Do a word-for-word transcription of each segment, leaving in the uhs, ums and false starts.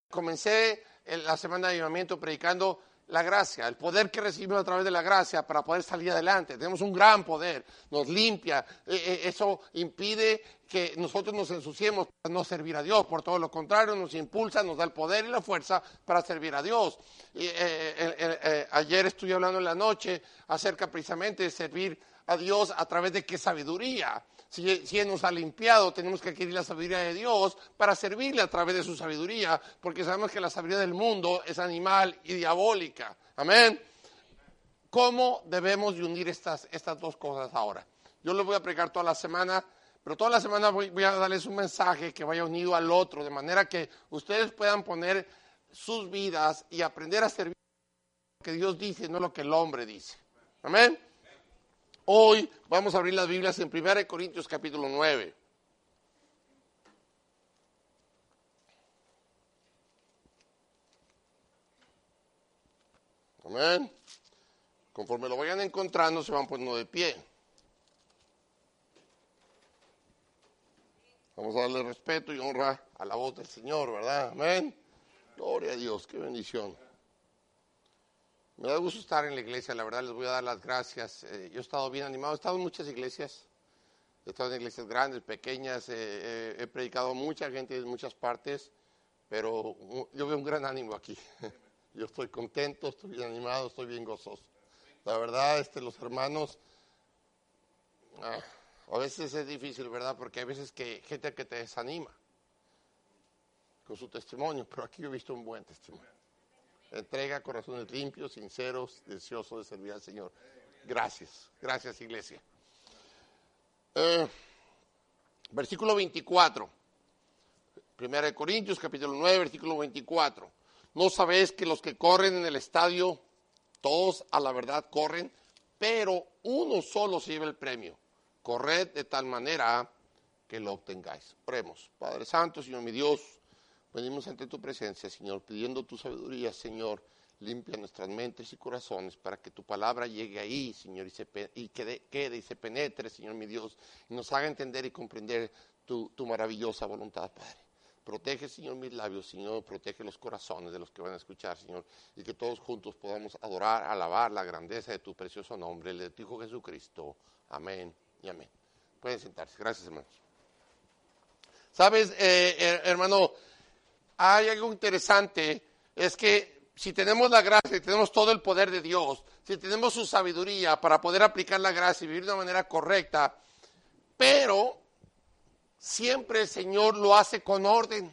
Comencé la semana de avivamiento predicando la gracia, el poder que recibimos a través de la gracia para poder salir adelante. Tenemos un gran poder, nos limpia, eh, eso impide que nosotros nos ensuciemos para no servir a Dios. Por todo lo contrario, nos impulsa, nos da el poder y la fuerza para servir a Dios. Y, eh, eh, eh, eh, ayer estuve hablando en la noche acerca precisamente de servir a Dios a través de qué sabiduría. Si, si Él nos ha limpiado, tenemos que adquirir la sabiduría de Dios para servirle a través de su sabiduría, porque sabemos que la sabiduría del mundo es animal y diabólica. Amén. ¿Cómo debemos de unir estas, estas dos cosas ahora? Yo les voy a predicar toda la semana, pero toda la semana voy, voy a darles un mensaje que vaya unido al otro, de manera que ustedes puedan poner sus vidas y aprender a servir lo que Dios dice, no lo que el hombre dice. Amén. Hoy vamos a abrir las Biblias en primera de Corintios capítulo nueve. Amén. Conforme lo vayan encontrando, se van poniendo de pie. Vamos a darle respeto y honra a la voz del Señor, ¿verdad? Amén. Gloria a Dios, qué bendición. Me da gusto estar en la iglesia, la verdad les voy a dar las gracias. Eh, yo he estado bien animado, he estado en muchas iglesias, he estado en iglesias grandes, pequeñas, eh, eh, he predicado a mucha gente de muchas partes, pero yo veo un gran ánimo aquí. Yo estoy contento, estoy bien animado, estoy bien gozoso. La verdad, este, los hermanos, ah, a veces es difícil, ¿verdad? Porque hay veces que gente que te desanima con su testimonio, pero aquí yo he visto un buen testimonio. Entrega, corazones limpios, sinceros, deseosos de servir al Señor. Gracias, gracias iglesia. Eh, versículo veinticuatro. Primera de Corintios, capítulo nueve, versículo veinticuatro. ¿No sabéis que los que corren en el estadio, todos a la verdad corren, pero uno solo se lleva el premio? Corred de tal manera que lo obtengáis. Oremos. Padre Santo, Señor mi Dios, venimos ante tu presencia, Señor, pidiendo tu sabiduría, Señor. Limpia nuestras mentes y corazones para que tu palabra llegue ahí, Señor, y, se, y quede, quede y se penetre, Señor, mi Dios, y nos haga entender y comprender tu, tu maravillosa voluntad, Padre. Protege, Señor, mis labios, Señor, protege los corazones de los que van a escuchar, Señor, y que todos juntos podamos adorar, alabar la grandeza de tu precioso nombre, el de tu Hijo Jesucristo. Amén y amén. Pueden sentarse. Gracias, hermanos. ¿Sabes, eh, hermano? Hay algo interesante, es que si tenemos la gracia y tenemos todo el poder de Dios, si tenemos su sabiduría para poder aplicar la gracia y vivir de una manera correcta, pero siempre el Señor lo hace con orden.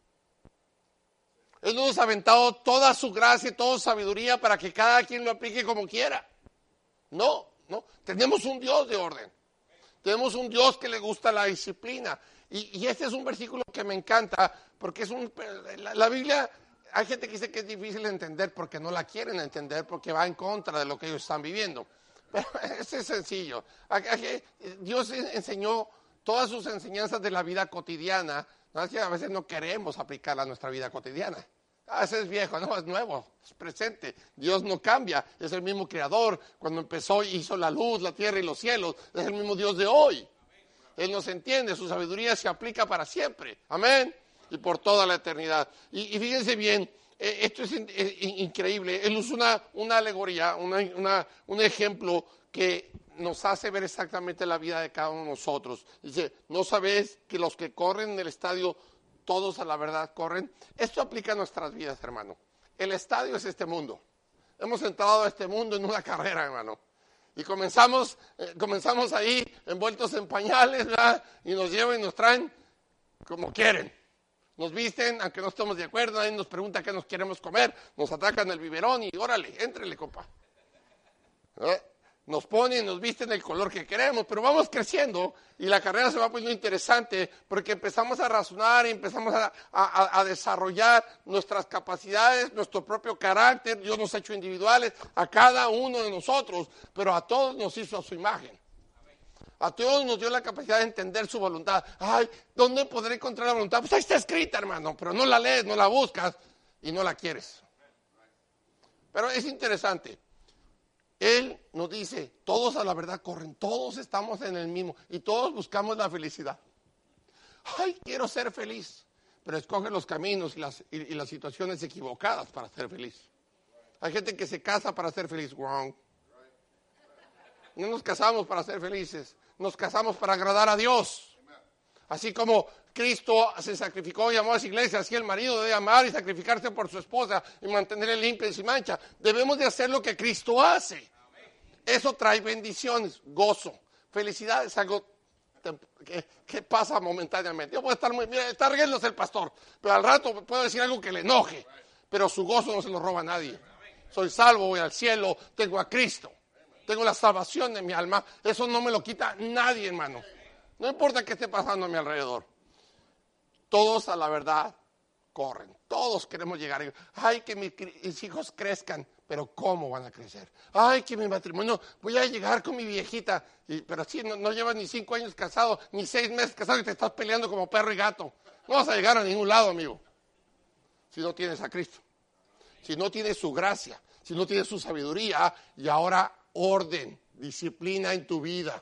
Él nos ha aventado toda su gracia y toda su sabiduría para que cada quien lo aplique como quiera. No, no, tenemos un Dios de orden. Tenemos un Dios que le gusta la disciplina. Y, y este es un versículo que me encanta, porque es un, la, la Biblia, hay gente que dice que es difícil de entender porque no la quieren entender, porque va en contra de lo que ellos están viviendo. Pero es sencillo. Dios enseñó todas sus enseñanzas de la vida cotidiana, no es que a veces no queremos aplicarla a nuestra vida cotidiana. Ah, ese es viejo, no, es nuevo, es presente. Dios no cambia, es el mismo creador. Cuando empezó hizo la luz, la tierra y los cielos, es el mismo Dios de hoy. Él nos entiende, su sabiduría se aplica para siempre. Amén. Y por toda la eternidad. Y, y fíjense bien, eh, esto es in, eh, increíble. Él usa una, una alegoría, una, una, un ejemplo que nos hace ver exactamente la vida de cada uno de nosotros. Dice, ¿no sabéis que los que corren en el estadio, todos a la verdad corren? Esto aplica a nuestras vidas, hermano. El estadio es este mundo. Hemos entrado a este mundo en una carrera, hermano. Y comenzamos, eh, comenzamos ahí envueltos en pañales, ¿verdad? Y nos llevan y nos traen como quieren. Nos visten, aunque no estemos de acuerdo, nadie nos pregunta qué nos queremos comer, nos atacan el biberón y órale, éntrele, compa. ¿Eh? Nos ponen, nos visten el color que queremos, pero vamos creciendo y la carrera se va poniendo interesante porque empezamos a razonar y empezamos a, a, a desarrollar nuestras capacidades, nuestro propio carácter. Dios nos ha hecho individuales a cada uno de nosotros, pero a todos nos hizo a su imagen. A todos nos dio la capacidad de entender su voluntad. Ay, ¿dónde podré encontrar la voluntad? Pues ahí está escrita, hermano, pero no la lees, no la buscas y no la quieres. Pero es interesante. Él nos dice, todos a la verdad corren, todos estamos en el mismo y todos buscamos la felicidad. Ay, quiero ser feliz, pero escoge los caminos y las, y, y las situaciones equivocadas para ser feliz. Hay gente que se casa para ser feliz. Wrong. No nos casamos para ser felices, nos casamos para agradar a Dios. Así como Cristo se sacrificó y amó a su iglesia, así el marido debe amar y sacrificarse por su esposa y mantenerla limpia y sin mancha. Debemos de hacer lo que Cristo hace. Eso trae bendiciones, gozo, felicidad. Es algo que, que pasa momentáneamente. Yo puedo estar muy bien, está riéndose el pastor, pero al rato puedo decir algo que le enoje, pero su gozo no se lo roba a nadie. Soy salvo, voy al cielo, tengo a Cristo, tengo la salvación de mi alma. Eso no me lo quita nadie, hermano. No importa qué esté pasando a mi alrededor. Todos a la verdad corren. Todos queremos llegar. Ay, que mis hijos crezcan. Pero ¿cómo van a crecer? Ay, que mi matrimonio, voy a llegar con mi viejita. Y, pero sí, no, no llevas ni cinco años casado, ni seis meses casado y te estás peleando como perro y gato. No vas a llegar a ningún lado, amigo. Si no tienes a Cristo. Si no tienes su gracia. Si no tienes su sabiduría. Y ahora orden, disciplina en tu vida.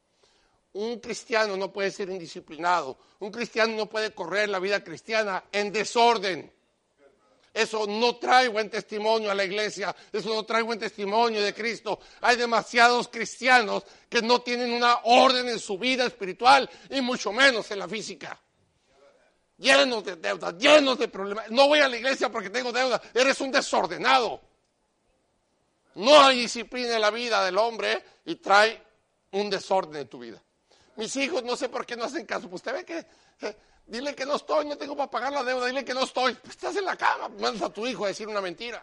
Un cristiano no puede ser indisciplinado. Un cristiano no puede correr la vida cristiana en desorden. Eso no trae buen testimonio a la iglesia. Eso no trae buen testimonio de Cristo. Hay demasiados cristianos que no tienen una orden en su vida espiritual y mucho menos en la física. Llenos de deudas, llenos de problemas. No voy a la iglesia porque tengo deuda. Eres un desordenado. No hay disciplina en la vida del hombre y trae un desorden en tu vida. Mis hijos no sé por qué no hacen caso. Pues usted ve que, eh, dile que no estoy, no tengo para pagar la deuda, dile que no estoy. Pues estás en la cama, mandas a tu hijo a decir una mentira.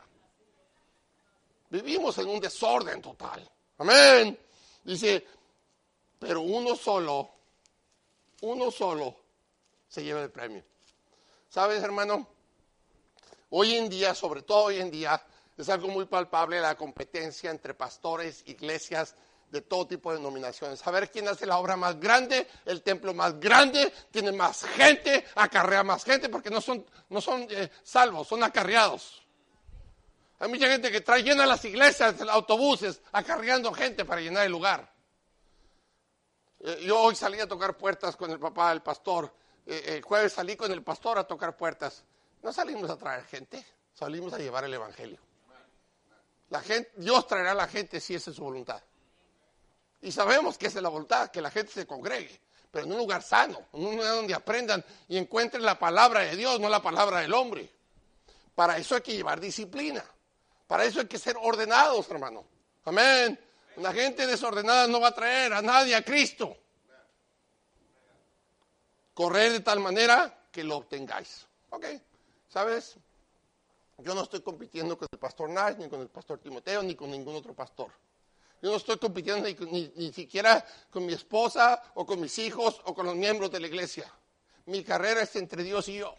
Vivimos en un desorden total. Amén. Dice, pero uno solo, uno solo se lleva el premio. ¿Sabes, hermano? Hoy en día, sobre todo hoy en día, es algo muy palpable la competencia entre pastores, iglesias, de todo tipo de denominaciones. A ver quién hace la obra más grande, el templo más grande, tiene más gente, acarrea más gente, porque no son, no son eh, salvos, son acarreados. Hay mucha gente que trae llena las iglesias, los autobuses, acarreando gente para llenar el lugar. Eh, yo hoy salí a tocar puertas con el papá del pastor. Eh, el jueves salí con el pastor a tocar puertas. No salimos a traer gente, salimos a llevar el evangelio. La gente, Dios traerá a la gente si esa es su voluntad. Y sabemos que esa es la voluntad, que la gente se congregue, pero en un lugar sano, en un lugar donde aprendan y encuentren la palabra de Dios, no la palabra del hombre. Para eso hay que llevar disciplina. Para eso hay que ser ordenados, hermano. Amén. La gente desordenada no va a traer a nadie a Cristo. Correr de tal manera que lo obtengáis. Ok, ¿sabes? Yo no estoy compitiendo con el pastor Nash, ni con el pastor Timoteo, ni con ningún otro pastor. Yo no estoy compitiendo ni, ni, ni siquiera con mi esposa o con mis hijos o con los miembros de la iglesia. Mi carrera es entre Dios y yo.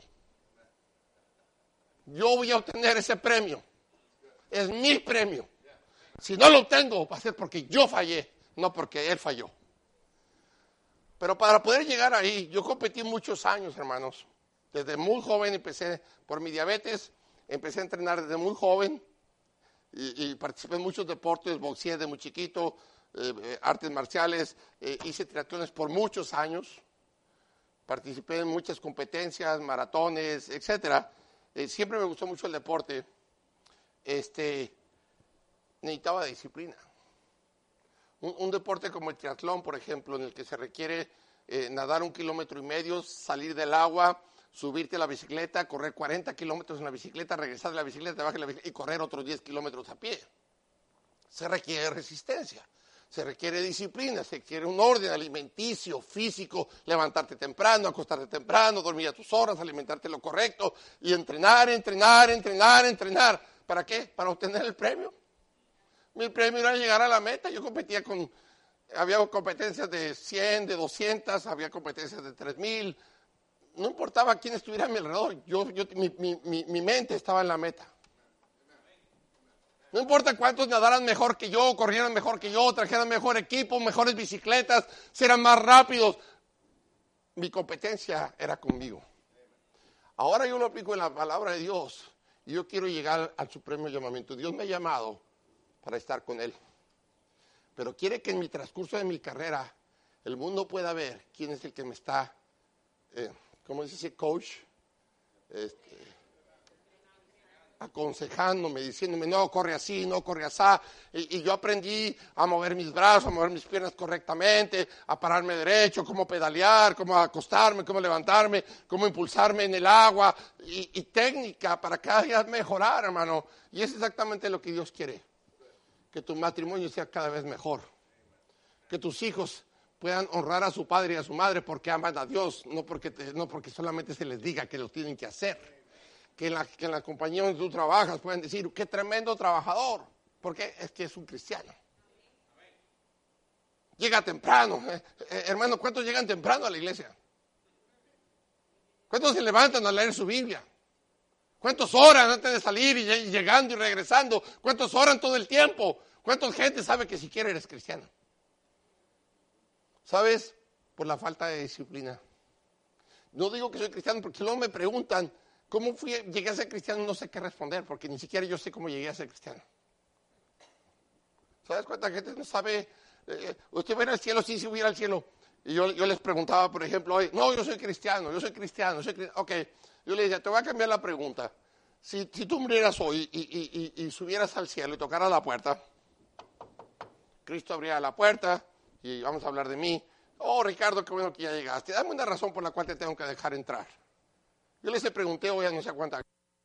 Yo voy a obtener ese premio. Es mi premio. Si no lo obtengo, va a ser porque yo fallé, no porque él falló. Pero para poder llegar ahí, yo competí muchos años, hermanos. Desde muy joven empecé, por mi diabetes, empecé a entrenar desde muy joven. Y, y participé en muchos deportes, boxeé de muy chiquito, eh, artes marciales, eh, hice triatlones por muchos años, participé en muchas competencias, maratones, etcétera. Eh, siempre me gustó mucho el deporte. Este, necesitaba disciplina. Un, un deporte como el triatlón, por ejemplo, en el que se requiere eh, nadar un kilómetro y medio, salir del agua, subirte a la bicicleta, correr cuarenta kilómetros en la bicicleta, regresar de la bicicleta, bajar la bicicleta y correr otros diez kilómetros a pie. Se requiere resistencia, se requiere disciplina, se requiere un orden alimenticio, físico, levantarte temprano, acostarte temprano, dormir a tus horas, alimentarte lo correcto y entrenar, entrenar, entrenar, entrenar. ¿Para qué? Para obtener el premio. Mi premio era llegar a la meta. Yo competía con, había competencias de cien, de doscientas, había competencias de tres mil. No importaba quién estuviera a mi alrededor, yo, yo, mi, mi, mi mente estaba en la meta. No importa cuántos nadaran mejor que yo, corrieran mejor que yo, trajeran mejor equipo, mejores bicicletas, serán más rápidos. Mi competencia era conmigo. Ahora yo lo aplico en la palabra de Dios y yo quiero llegar al supremo llamamiento. Dios me ha llamado para estar con Él. Pero quiere que en mi transcurso de mi carrera el mundo pueda ver quién es el que me está... Eh, ¿Cómo dice ese coach? este, aconsejándome, diciéndome, no, corre así, no, corre así. Y, y yo aprendí a mover mis brazos, a mover mis piernas correctamente, a pararme derecho, cómo pedalear, cómo acostarme, cómo levantarme, cómo impulsarme en el agua. Y, y técnica para cada día mejorar, hermano. Y es exactamente lo que Dios quiere. Que tu matrimonio sea cada vez mejor. Que tus hijos puedan honrar a su padre y a su madre porque aman a Dios, no porque, te, no porque solamente se les diga que lo tienen que hacer. Que en, la, que en la compañía donde tú trabajas pueden decir, qué tremendo trabajador, porque es que es un cristiano. Llega temprano. Eh, eh, hermano, ¿cuántos llegan temprano a la iglesia? ¿Cuántos se levantan a leer su Biblia? ¿Cuántos oran antes de salir y, y llegando y regresando? ¿Cuántos oran todo el tiempo? ¿Cuánta gente sabe que siquiera eres cristiano? ¿Sabes? Por la falta de disciplina. No digo que soy cristiano porque luego me preguntan, ¿cómo fui, llegué a ser cristiano? No sé qué responder, porque ni siquiera yo sé cómo llegué a ser cristiano. ¿Sabes cuánta gente no sabe? Eh, ¿Usted va a ir al cielo? Sí, sí voy a ir al cielo. Y yo, yo les preguntaba, por ejemplo, hoy, no, yo soy cristiano, yo soy cristiano, soy cristiano. Ok, yo le decía, te voy a cambiar la pregunta. Si, si tú murieras hoy y, y, y, y subieras al cielo y tocaras la puerta, Cristo abriría la puerta y vamos a hablar de mí. Oh, Ricardo, qué bueno que ya llegaste. Dame una razón por la cual te tengo que dejar entrar. Yo les pregunté hoy a no sé cuánta.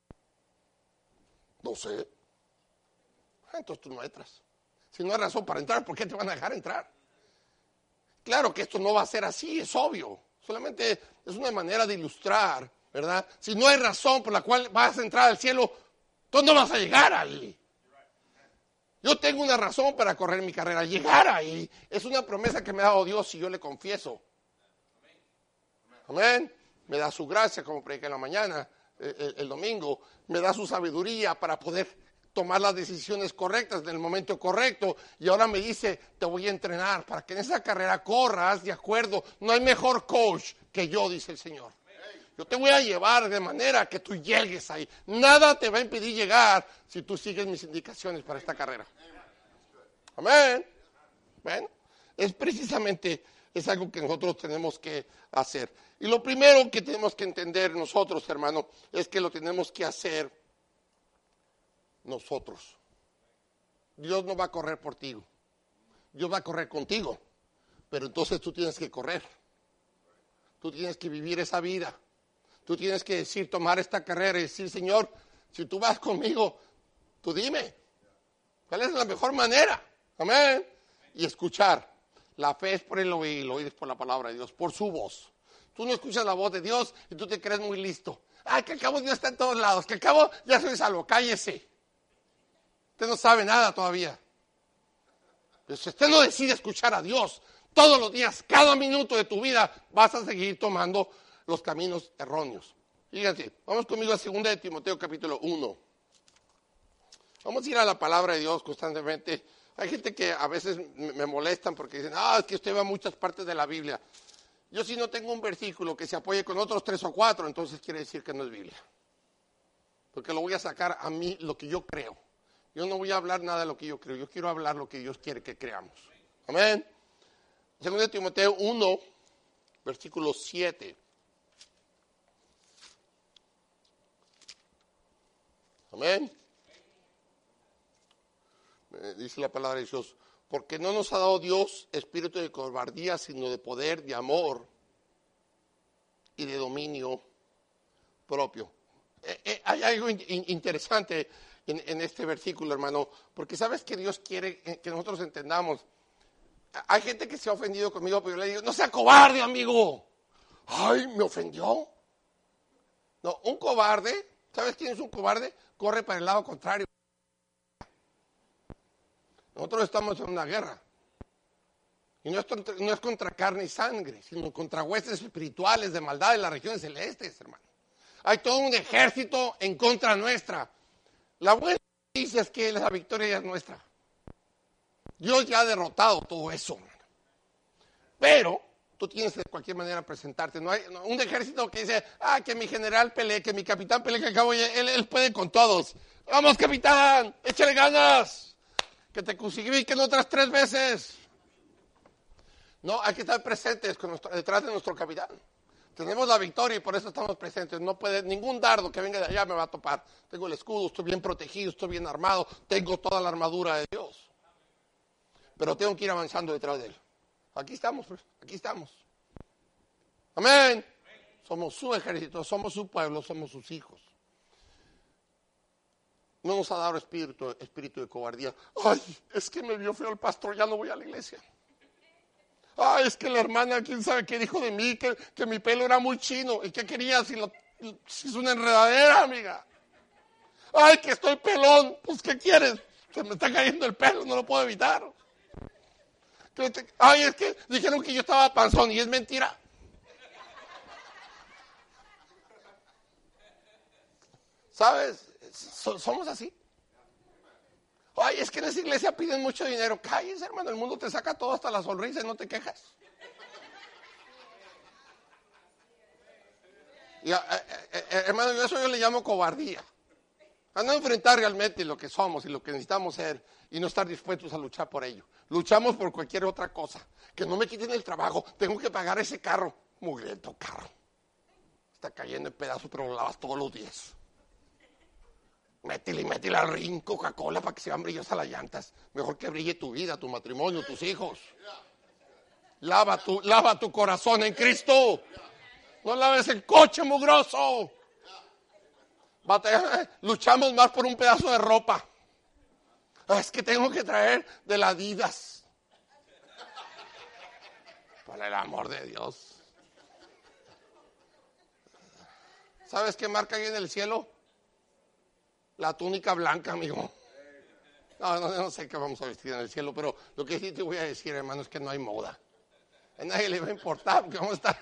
No sé. Entonces tú no entras. Si no hay razón para entrar, ¿por qué te van a dejar entrar? Claro que esto no va a ser así, es obvio. Solamente es una manera de ilustrar, ¿verdad? Si no hay razón por la cual vas a entrar al cielo, tú no vas a llegar ahí. Yo tengo una razón para correr mi carrera, llegar ahí. Es una promesa que me ha dado Dios si yo le confieso. Amén. Me da su gracia, como prediqué en la mañana, el, el domingo. Me da su sabiduría para poder tomar las decisiones correctas en el momento correcto. Y ahora me dice, te voy a entrenar para que en esa carrera corras de acuerdo. No hay mejor coach que yo, dice el Señor. Yo te voy a llevar de manera que tú llegues ahí. Nada te va a impedir llegar si tú sigues mis indicaciones para esta carrera. Amén. Bueno, es precisamente, es algo que nosotros tenemos que hacer. Y lo primero que tenemos que entender nosotros, hermano, es que lo tenemos que hacer nosotros. Dios no va a correr por ti. Dios va a correr contigo. Pero entonces tú tienes que correr. Tú tienes que vivir esa vida. Tú tienes que decir, tomar esta carrera y decir, Señor, si tú vas conmigo, tú dime. ¿Cuál es la mejor manera? Amén. Y escuchar. La fe es por el oír, el oír es por la palabra de Dios, por su voz. Tú no escuchas la voz de Dios y tú te crees muy listo. Ay, que al cabo Dios está en todos lados, que al cabo ya soy salvo, cállese. Usted no sabe nada todavía. Pero si usted no decide escuchar a Dios todos los días, cada minuto de tu vida, vas a seguir tomando los caminos erróneos. Fíjense, vamos conmigo a segunda de Timoteo capítulo uno. Vamos a ir a la palabra de Dios constantemente. Hay gente que a veces me molestan porque dicen, ah, es que usted va a muchas partes de la Biblia. Yo si no tengo un versículo que se apoye con otros tres o cuatro, entonces quiere decir que no es Biblia. Porque lo voy a sacar a mí lo que yo creo. Yo no voy a hablar nada de lo que yo creo. Yo quiero hablar lo que Dios quiere que creamos. Amén. segunda de Timoteo uno, versículo siete. Amén. Dice la palabra de Dios, porque no nos ha dado Dios espíritu de cobardía, sino de poder, de amor y de dominio propio. Eh, eh, hay algo in, in, interesante en, en este versículo, hermano, porque sabes que Dios quiere que nosotros entendamos. Hay gente que se ha ofendido conmigo, pero yo le digo, no sea cobarde, amigo. Ay, me ofendió. No, un cobarde, ¿sabes quién es un cobarde? Corre para el lado contrario. Nosotros estamos en una guerra. Y no es, no es contra carne y sangre, sino contra huestes espirituales de maldad en las regiones celestes, hermano. Hay todo un ejército en contra nuestra. La buena noticia es que la victoria ya es nuestra. Dios ya ha derrotado todo eso, hermano. Pero tú tienes de cualquier manera presentarte. No hay no, un ejército que dice, ah, que mi general pelee, que mi capitán pelee, que al cabo él, él puede con todos. Vamos, capitán, échale ganas. Que te crucifiquen otras tres veces. No, hay que estar presentes con nuestro, detrás de nuestro capitán. Tenemos la victoria y por eso estamos presentes. No puede, ningún dardo que venga de allá me va a topar. Tengo el escudo, estoy bien protegido, estoy bien armado, tengo toda la armadura de Dios. Pero tengo que ir avanzando detrás de Él. Aquí estamos, pues, aquí estamos. Amén. Somos su ejército, somos su pueblo, somos sus hijos. No nos ha dado espíritu, espíritu de cobardía. Ay, es que me vio feo el pastor, ya no voy a la iglesia. Ay, es que la hermana, quién sabe qué dijo de mí, que, que mi pelo era muy chino. ¿Y qué quería si, lo, si es una enredadera, amiga? Ay, que estoy pelón. Pues, ¿qué quieres? Se me está cayendo el pelo, no lo puedo evitar. Ay, es que dijeron que yo estaba panzón y es mentira. ¿Sabes? So, somos así. Ay, es que en esa iglesia piden mucho dinero. Cállese, hermano, el mundo te saca todo hasta la sonrisa y no te quejas. Y, eh, eh, eh, hermano, eso yo le llamo cobardía. A no enfrentar realmente lo que somos y lo que necesitamos ser y no estar dispuestos a luchar por ello. Luchamos por cualquier otra cosa. Que no me quiten el trabajo, tengo que pagar ese carro. Mugriento carro. Está cayendo en pedazos, pero lo lavas todos los días. Métele y métele al ring Coca-Cola para que sean brillosas las llantas. Mejor que brille tu vida, tu matrimonio, tus hijos. Lava tu, lava tu corazón en Cristo. No laves el coche mugroso. Batalla, luchamos más por un pedazo de ropa. Es que tengo que traer de la Adidas. Por el amor de Dios. ¿Sabes qué marca hay en el cielo? La túnica blanca, amigo. No, no, no sé qué vamos a vestir en el cielo, pero lo que sí te voy a decir, hermano, es que no hay moda. A nadie le va a importar, porque vamos a estar...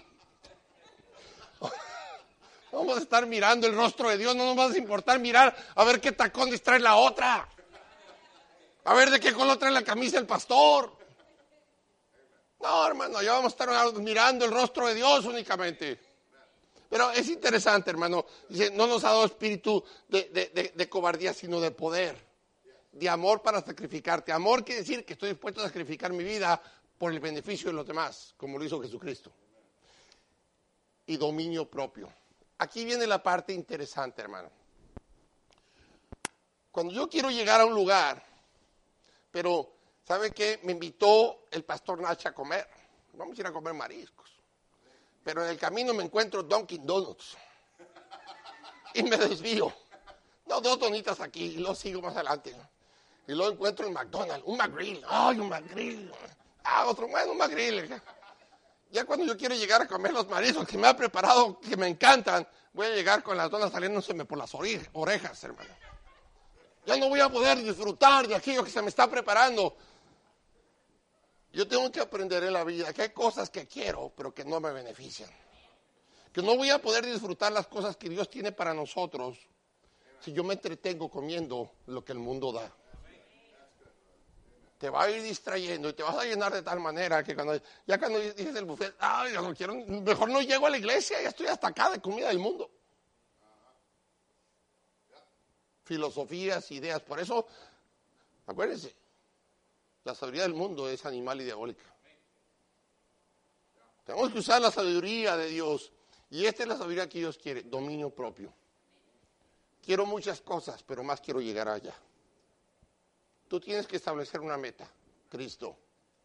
Vamos a estar mirando el rostro de Dios, no nos va a importar mirar a ver qué tacones trae la otra. A ver de qué color trae la camisa el pastor. No, hermano, ya vamos a estar mirando el rostro de Dios únicamente. Pero es interesante, hermano. Dice, no nos ha dado espíritu de, de, de, de cobardía, sino de poder. De amor para sacrificarte. Amor quiere decir que estoy dispuesto a sacrificar mi vida por el beneficio de los demás, como lo hizo Jesucristo. Y dominio propio. Aquí viene la parte interesante, hermano. Cuando yo quiero llegar a un lugar, pero, ¿sabe qué? Me invitó el pastor Nacha a comer. Vamos a ir a comer mariscos. Pero en el camino me encuentro Dunkin' Donuts. Y me desvío. No, dos donitas aquí, y luego sigo más adelante. Y luego encuentro el McDonald's, un McGrill. ¡Ay, un McGrill! Ah, otro, bueno, un McGrill. Ya cuando yo quiero llegar a comer los mariscos que me ha preparado, que me encantan, voy a llegar con las donas saliéndoseme por las orejas, hermano. Ya no voy a poder disfrutar de aquello que se me está preparando. Yo tengo que aprender en la vida que hay cosas que quiero, pero que no me benefician. Que no voy a poder disfrutar las cosas que Dios tiene para nosotros si yo me entretengo comiendo lo que el mundo da. Te va a ir distrayendo y te vas a llenar de tal manera que cuando ya cuando dices el buffet, ay, yo no quiero, mejor no llego a la iglesia, ya estoy hasta acá de comida del mundo. Filosofías, ideas, por eso, acuérdense, la sabiduría del mundo es animal y diabólica. Tenemos que usar la sabiduría de Dios. Y esta es la sabiduría que Dios quiere, dominio propio. Quiero muchas cosas, pero más quiero llegar allá. Tú tienes que establecer una meta, Cristo.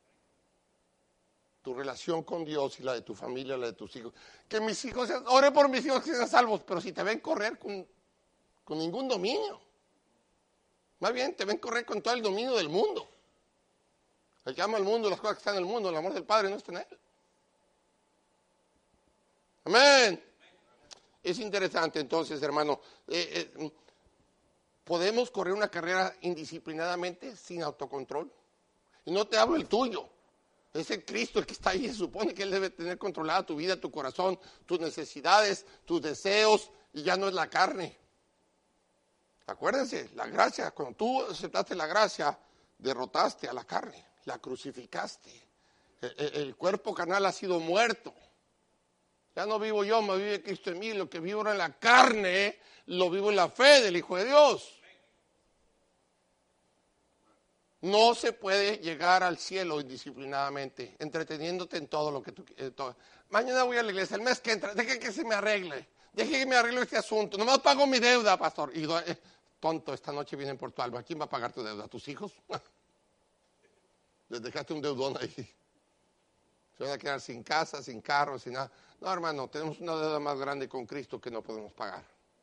Tu relación con Dios y la de tu familia, la de tus hijos. Que mis hijos, sean, ore por mis hijos que sean salvos, pero si te ven correr con, con ningún dominio. Más bien, te ven correr con todo el dominio del mundo. El que ama al mundo, las cosas que están en el mundo, el amor del Padre no está en él. Amén. Es interesante entonces, hermano. Eh, eh, ¿Podemos correr una carrera indisciplinadamente sin autocontrol? Y no te hablo el tuyo. Es el Cristo el que está ahí. Se supone que Él debe tener controlada tu vida, tu corazón, tus necesidades, tus deseos, y ya no es la carne. Acuérdense, la gracia, cuando tú aceptaste la gracia, derrotaste a la carne, la crucificaste. El, el, el cuerpo carnal ha sido muerto. Ya no vivo yo, me vive Cristo en mí. Lo que vivo ahora en la carne, lo vivo en la fe del Hijo de Dios. No se puede llegar al cielo indisciplinadamente, entreteniéndote en todo lo que tú quieras. Mañana voy a la iglesia, el mes que entra, deje que se me arregle, deje que me arregle este asunto. Nomás pago mi deuda, pastor. Y digo, eh, tonto, esta noche vienen por tu alma. ¿Quién va a pagar tu deuda? ¿Tus hijos? Les dejaste un deudón ahí. Se van a quedar sin casa, sin carro, sin nada. No, hermano, tenemos una deuda más grande con Cristo que no podemos pagar.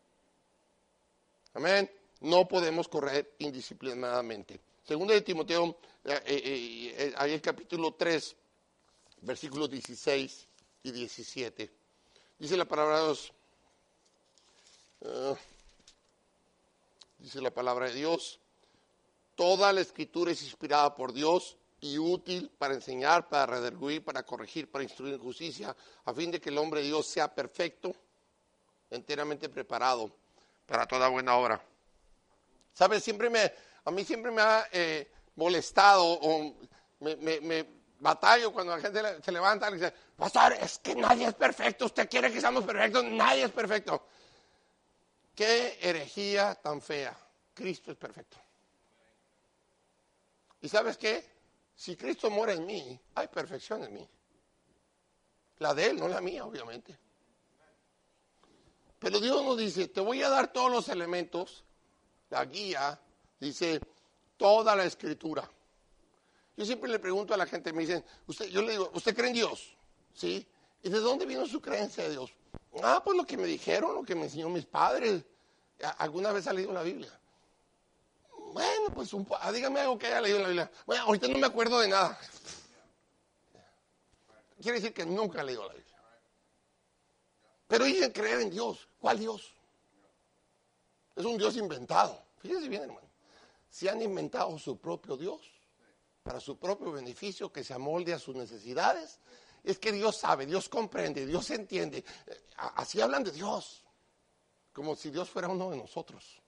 Amén. No podemos correr indisciplinadamente. Segundo de Timoteo, eh, eh, eh, ahí el capítulo tres, versículos dieciséis y diecisiete. Dice la palabra de Dios, uh, dice la palabra de Dios, toda la escritura es inspirada por Dios y útil para enseñar, para redarguir, para corregir, para instruir en justicia, a fin de que el hombre de Dios sea perfecto, enteramente preparado para toda buena obra. ¿Sabes? Siempre me, a mí siempre me ha eh, molestado o me, me, me batallo cuando la gente se levanta y dice, pastor, es que nadie es perfecto, usted quiere que seamos perfectos, nadie es perfecto. Qué herejía tan fea. Cristo es perfecto. ¿Y sabes qué? Si Cristo mora en mí, hay perfección en mí. La de Él, no la mía, obviamente. Pero Dios nos dice, te voy a dar todos los elementos, la guía, dice, toda la escritura. Yo siempre le pregunto a la gente, me dicen, usted, yo le digo, ¿usted cree en Dios? ¿Sí? ¿Y de dónde vino su creencia de Dios? Ah, pues lo que me dijeron, lo que me enseñó mis padres. ¿Alguna vez ha leído la Biblia? Bueno, pues un, dígame algo que haya leído en la Biblia. Bueno, ahorita no me acuerdo de nada. Quiere decir que nunca ha leído la Biblia. Pero dicen creer en Dios. ¿Cuál Dios? Es un Dios inventado. Fíjense bien, hermano. Se han inventado su propio Dios para su propio beneficio, que se amolde a sus necesidades. Es que Dios sabe, Dios comprende, Dios entiende. Así hablan de Dios, como si Dios fuera uno de nosotros.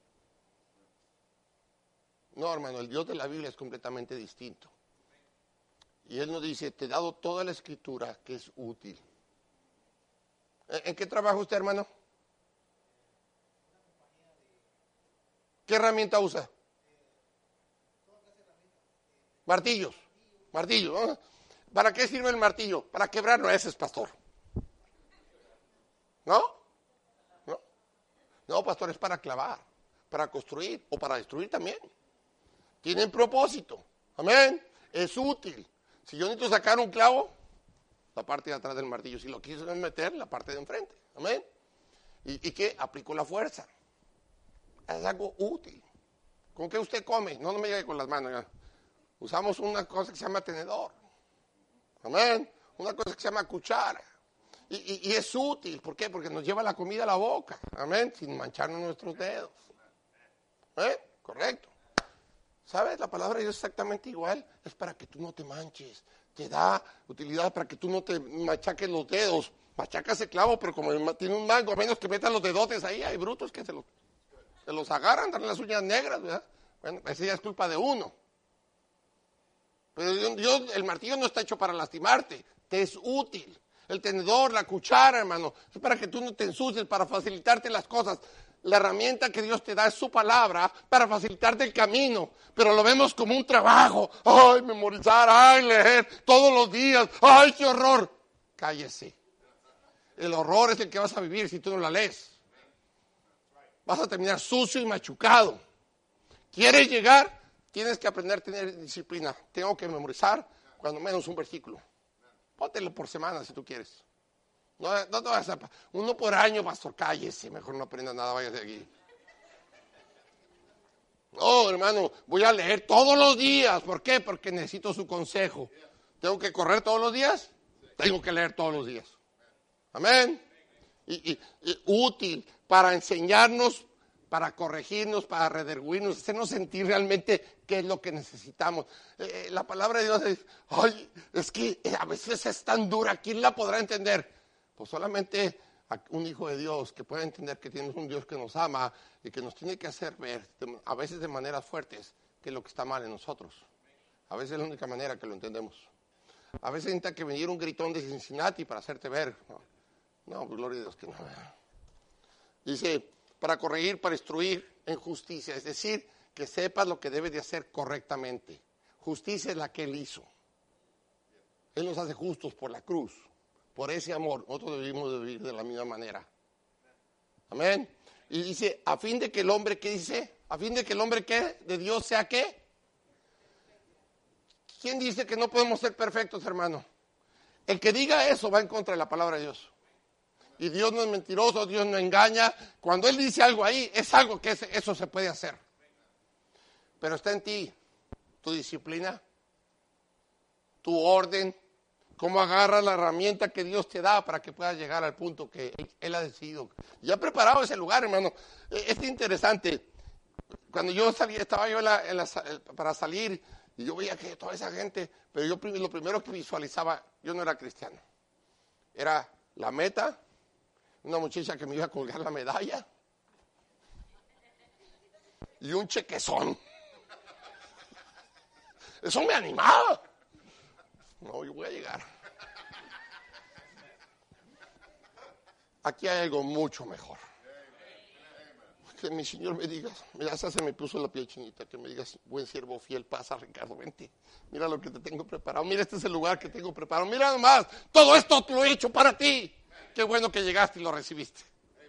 No, hermano, el Dios de la Biblia es completamente distinto. Y Él nos dice, te he dado toda la escritura que es útil. ¿En qué trabaja usted, hermano? ¿Qué herramienta usa? Martillos. Martillos, ¿no? ¿Para qué sirve el martillo? Para quebrar nueces, pastor. ¿No? ¿No? No, pastor, es para clavar, para construir o para destruir también. Tienen propósito. Amén. Es útil. Si yo necesito sacar un clavo, la parte de atrás del martillo. Si lo quiso meter, la parte de enfrente. Amén. ¿Y, y qué? Aplico la fuerza. Es algo útil. ¿Con qué usted come? No, no me llegue con las manos. Ya. Usamos una cosa que se llama tenedor. Amén. Una cosa que se llama cuchara. Y, y, y es útil. ¿Por qué? Porque nos lleva la comida a la boca. Amén. Sin mancharnos nuestros dedos. ¿Eh? Correcto. ¿Sabes? La palabra de Dios es exactamente igual. Es para que tú no te manches. Te da utilidad para que tú no te machaques los dedos. Machacas el clavo, pero como tiene un mango, a menos que metan los dedotes ahí, hay brutos que se los, se los agarran, dan las uñas negras, ¿verdad? Bueno, esa ya es culpa de uno. Pero Dios, el martillo no está hecho para lastimarte, te es útil. El tenedor, la cuchara, hermano, es para que tú no te ensucies, para facilitarte las cosas. La herramienta que Dios te da es su palabra para facilitarte el camino, pero lo vemos como un trabajo. Ay, memorizar, ay, leer todos los días, ay, qué horror. Cállese. El horror es el que vas a vivir si tú no la lees. Vas a terminar sucio y machucado. ¿Quieres llegar? Tienes que aprender a tener disciplina. Tengo que memorizar cuando menos un versículo. Póntelo por semana si tú quieres. No, no te vas a... Uno por año, pastor, cállese. Mejor no aprenda nada, váyase de aquí. No, hermano, voy a leer todos los días. ¿Por qué? Porque necesito su consejo. ¿Tengo que correr todos los días? Tengo que leer todos los días. Amén. Y, y, y útil para enseñarnos, para corregirnos, para redarguirnos, hacernos sentir realmente qué es lo que necesitamos. Eh, la palabra de Dios es, ay, es que a veces es tan dura, ¿quién la podrá entender? Pues solamente un hijo de Dios que pueda entender que tenemos un Dios que nos ama y que nos tiene que hacer ver, a veces de maneras fuertes, qué es lo que está mal en nosotros. A veces es la única manera que lo entendemos. A veces necesita que venir un gritón de Cincinnati para hacerte ver. No, no, gloria a Dios que no. Dice, para corregir, para instruir en justicia, es decir, que sepas lo que debes de hacer correctamente. justicia es la que Él hizo. Él nos hace justos por la cruz. Por ese amor, nosotros debemos de vivir de la misma manera. Amén. Y dice, a fin de que el hombre, ¿qué dice? A fin de que el hombre, ¿qué? De Dios sea, ¿qué? ¿Quién dice que no podemos ser perfectos, hermano? El que diga eso va en contra de la palabra de Dios. Y Dios no es mentiroso, Dios no engaña. Cuando Él dice algo ahí, es algo que es, eso se puede hacer. Pero está en ti, tu disciplina, tu orden, cómo agarras la herramienta que Dios te da para que puedas llegar al punto que Él, él ha decidido. Ya ha preparado ese lugar, hermano. Es interesante. Cuando yo salí, estaba yo en la, en la, para salir, y yo veía que toda esa gente, pero yo lo primero que visualizaba, yo no era cristiano. Era la meta, una muchacha que me iba a colgar la medalla, y un chequezón. Eso me animaba. No, yo voy a llegar. Aquí hay algo mucho mejor. Que mi Señor me diga, mira, hasta se me puso la piel chinita, que me digas, buen siervo fiel, pasa, Ricardo, vente. Mira lo que te tengo preparado, mira, este es el lugar que tengo preparado. Mira nomás, todo esto te lo he hecho para ti. Qué bueno que llegaste y lo recibiste.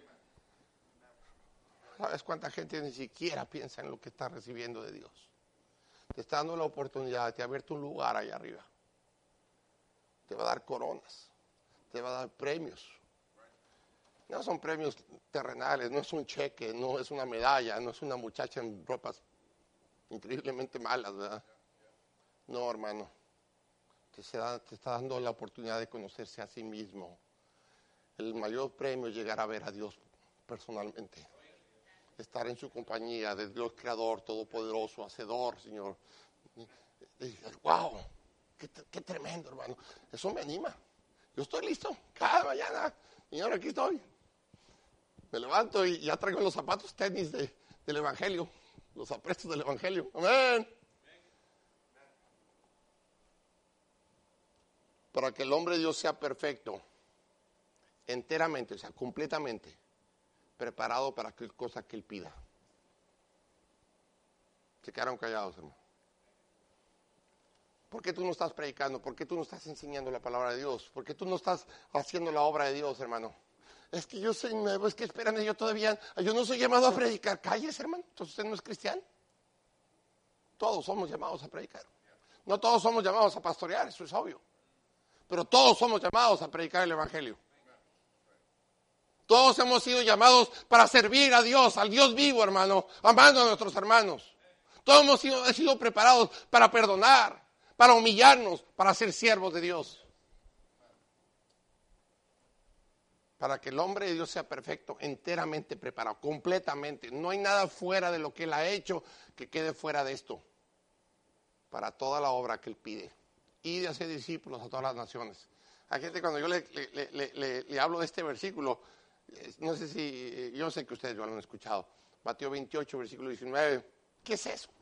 ¿Sabes cuánta gente ni siquiera piensa en lo que está recibiendo de Dios? Te está dando la oportunidad, te ha abierto un lugar allá arriba. Te va a dar coronas, te va a dar premios. No son premios terrenales, no es un cheque, no es una medalla, no es una muchacha en ropas increíblemente malas, ¿verdad? No, hermano. Te está, te está dando la oportunidad de conocerse a sí mismo. El mayor premio es llegar a ver a Dios personalmente. Estar en su compañía de Dios Creador, Todopoderoso, Hacedor, Señor. ¡Wow! Qué, qué tremendo, hermano. Eso me anima. Yo estoy listo. Cada mañana, Señor, aquí estoy. Me levanto y ya traigo los zapatos tenis de, del Evangelio. Los aprestos del Evangelio. Amén. Para que el hombre de Dios sea perfecto, enteramente, o sea, completamente preparado para cualquier cosa que Él pida. Se quedaron callados, hermano. ¿Por qué tú no estás predicando? ¿Por qué tú no estás enseñando la palabra de Dios? ¿Por qué tú no estás haciendo la obra de Dios, hermano? Es que yo soy nuevo, es que espérame, yo todavía, yo no soy llamado a predicar. Cállese, hermano, entonces usted no es cristiano. Todos somos llamados a predicar. No todos somos llamados a pastorear, eso es obvio. Pero todos somos llamados a predicar el Evangelio. Todos hemos sido llamados para servir a Dios, al Dios vivo, hermano, amando a nuestros hermanos. Todos hemos sido, hemos sido preparados para perdonar, para humillarnos, para ser siervos de Dios. Para que el hombre de Dios sea perfecto, enteramente preparado, completamente. No hay nada fuera de lo que Él ha hecho que quede fuera de esto. Para toda la obra que Él pide. Y de hacer discípulos a todas las naciones. Hay gente cuando yo le, le, le, le, le hablo de este versículo, no sé si, yo sé que ustedes ya lo han escuchado. Mateo veintiocho, versículo diecinueve. ¿Qué es eso?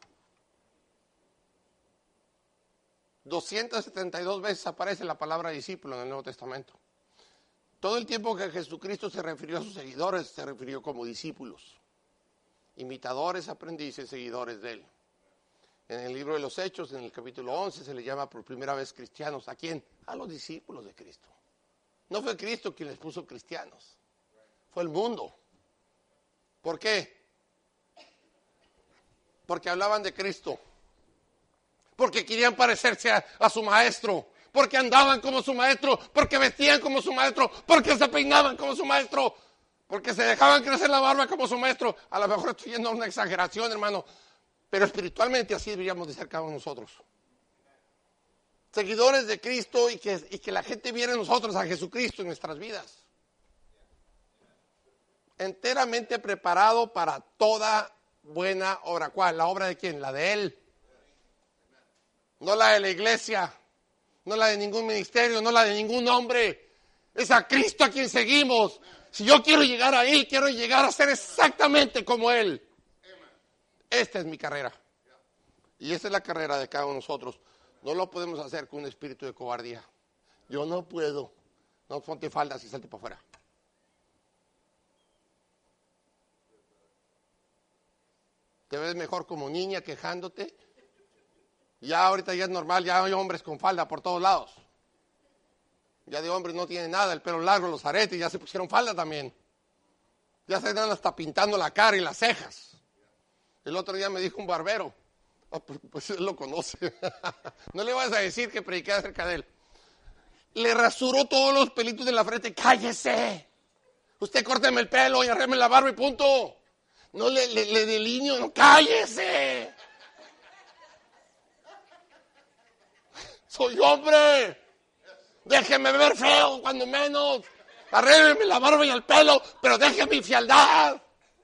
doscientas setenta y dos veces aparece la palabra discípulo en el Nuevo Testamento. Todo el tiempo que Jesucristo se refirió a sus seguidores, se refirió como discípulos. Imitadores, aprendices, seguidores de Él. En el libro de los Hechos, en el capítulo once, se le llama por primera vez cristianos. ¿A quién? A los discípulos de Cristo. No fue Cristo quien les puso cristianos. Fue el mundo. ¿Por qué? Porque hablaban de Cristo. Porque querían parecerse a, a su maestro. Porque andaban como su maestro. Porque vestían como su maestro. Porque se peinaban como su maestro. Porque se dejaban crecer la barba como su maestro. A lo mejor estoy yendo a una exageración, hermano. Pero espiritualmente así deberíamos de ser cada uno de nosotros. Seguidores de Cristo y que, y que la gente viera en nosotros a Jesucristo en nuestras vidas. Enteramente preparado para toda buena obra. ¿Cuál? ¿La obra de quién? La de Él. No la de la iglesia. No la de ningún ministerio. No la de ningún hombre. Es a Cristo a quien seguimos. Si yo quiero llegar a Él, quiero llegar a ser exactamente como Él. Esta es mi carrera. Y esta es la carrera de cada uno de nosotros. No lo podemos hacer con un espíritu de cobardía. Yo no puedo. No ponte faldas y salte para afuera. Te ves mejor como niña quejándote Ya ahorita ya es normal, ya hay hombres con falda por todos lados. Ya de hombres no tienen nada, el pelo largo, los aretes, ya se pusieron falda también. Ya se están hasta pintando la cara y las cejas. El otro día me dijo un barbero, ah, pues, pues él lo conoce. No le vas a decir que prediqué acerca de él. Le rasuró todos los pelitos de la frente. ¡Cállese! Usted córteme el pelo y arréme la barba y punto. No le, le, le delineo, no, ¡cállese! Soy hombre. Déjeme ver feo cuando menos. Arrégleme la barba y el pelo, pero deje mi fialdad.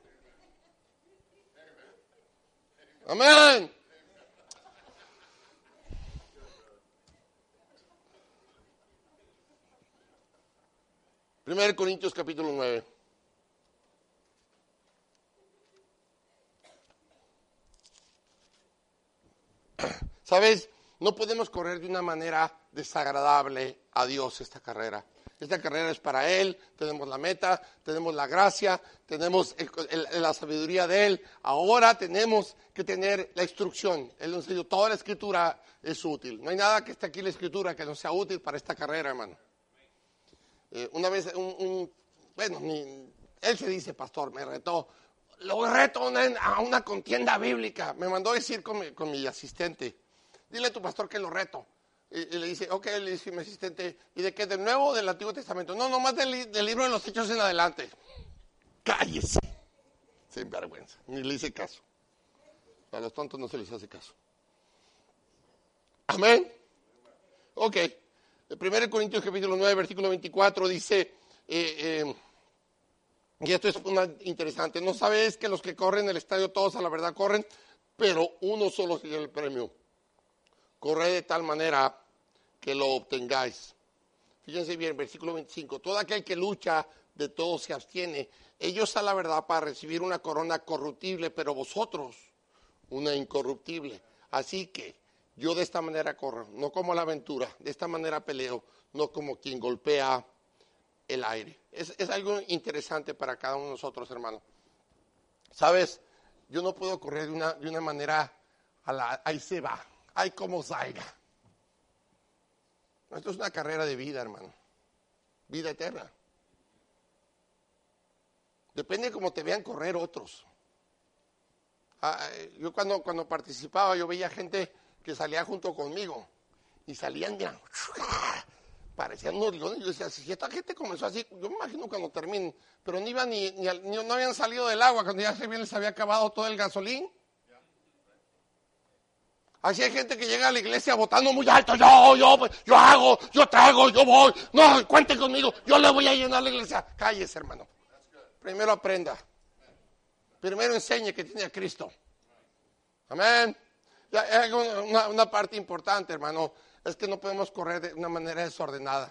Amén. Primero Corintios capítulo nueve. ¿Sabes? No podemos correr de una manera desagradable a Dios esta carrera. Esta carrera es para Él, tenemos la meta, tenemos la gracia, tenemos el, el, la sabiduría de Él. Ahora tenemos que tener la instrucción. Él nos dijo, toda la escritura es útil. No hay nada que esté aquí en la escritura que no sea útil para esta carrera, hermano. Eh, una vez, un, un, bueno, mi, él se dice pastor, me retó. Lo reto a una, a una contienda bíblica. Me mandó a decir con mi, con mi asistente. Dile a tu pastor que lo reto. Y, y le dice, ok, le dice mi asistente, ¿y de qué? ¿Del Nuevo o del Antiguo Testamento? No, nomás del, del libro de los Hechos en adelante. Cállese. Sin vergüenza. Ni le hice caso. A los tontos no se les hace caso. Amén. Ok. El primero Corintios capítulo nueve, versículo veinticuatro dice, eh, eh, y esto es una interesante, ¿no sabéis que los que corren el estadio todos a la verdad corren, pero uno solo sigue el premio? Corred de tal manera que lo obtengáis. Fíjense bien, versículo veinticinco. Todo aquel que lucha, de todo se abstiene. Ellos a la verdad para recibir una corona corruptible, pero vosotros una incorruptible. Así que yo de esta manera corro, no como la aventura, de esta manera peleo, no como quien golpea el aire. Es, es algo interesante para cada uno de nosotros, hermano. ¿Sabes? Yo no puedo correr de una, de una manera, a la, ahí se va. Ay, como salga. Esto es una carrera de vida, hermano. Vida eterna. Depende de cómo te vean correr otros. Ah, yo cuando, cuando participaba, yo veía gente que salía junto conmigo. Y salían, mira, parecían unos leones. Yo decía, si esta gente comenzó así, yo me imagino cuando terminen. Pero no iban ni, ni, ni no habían salido del agua, cuando ya se bien les había acabado todo el gasolín. Así hay gente que llega a la iglesia votando muy alto, yo, yo, yo hago, yo traigo, yo voy, no, cuenten conmigo, yo le voy a llenar la iglesia. Cállese, hermano. Primero aprenda. Primero enseñe que tiene a Cristo. Amén. Ya, hay una, una parte importante, hermano, es que no podemos correr de una manera desordenada.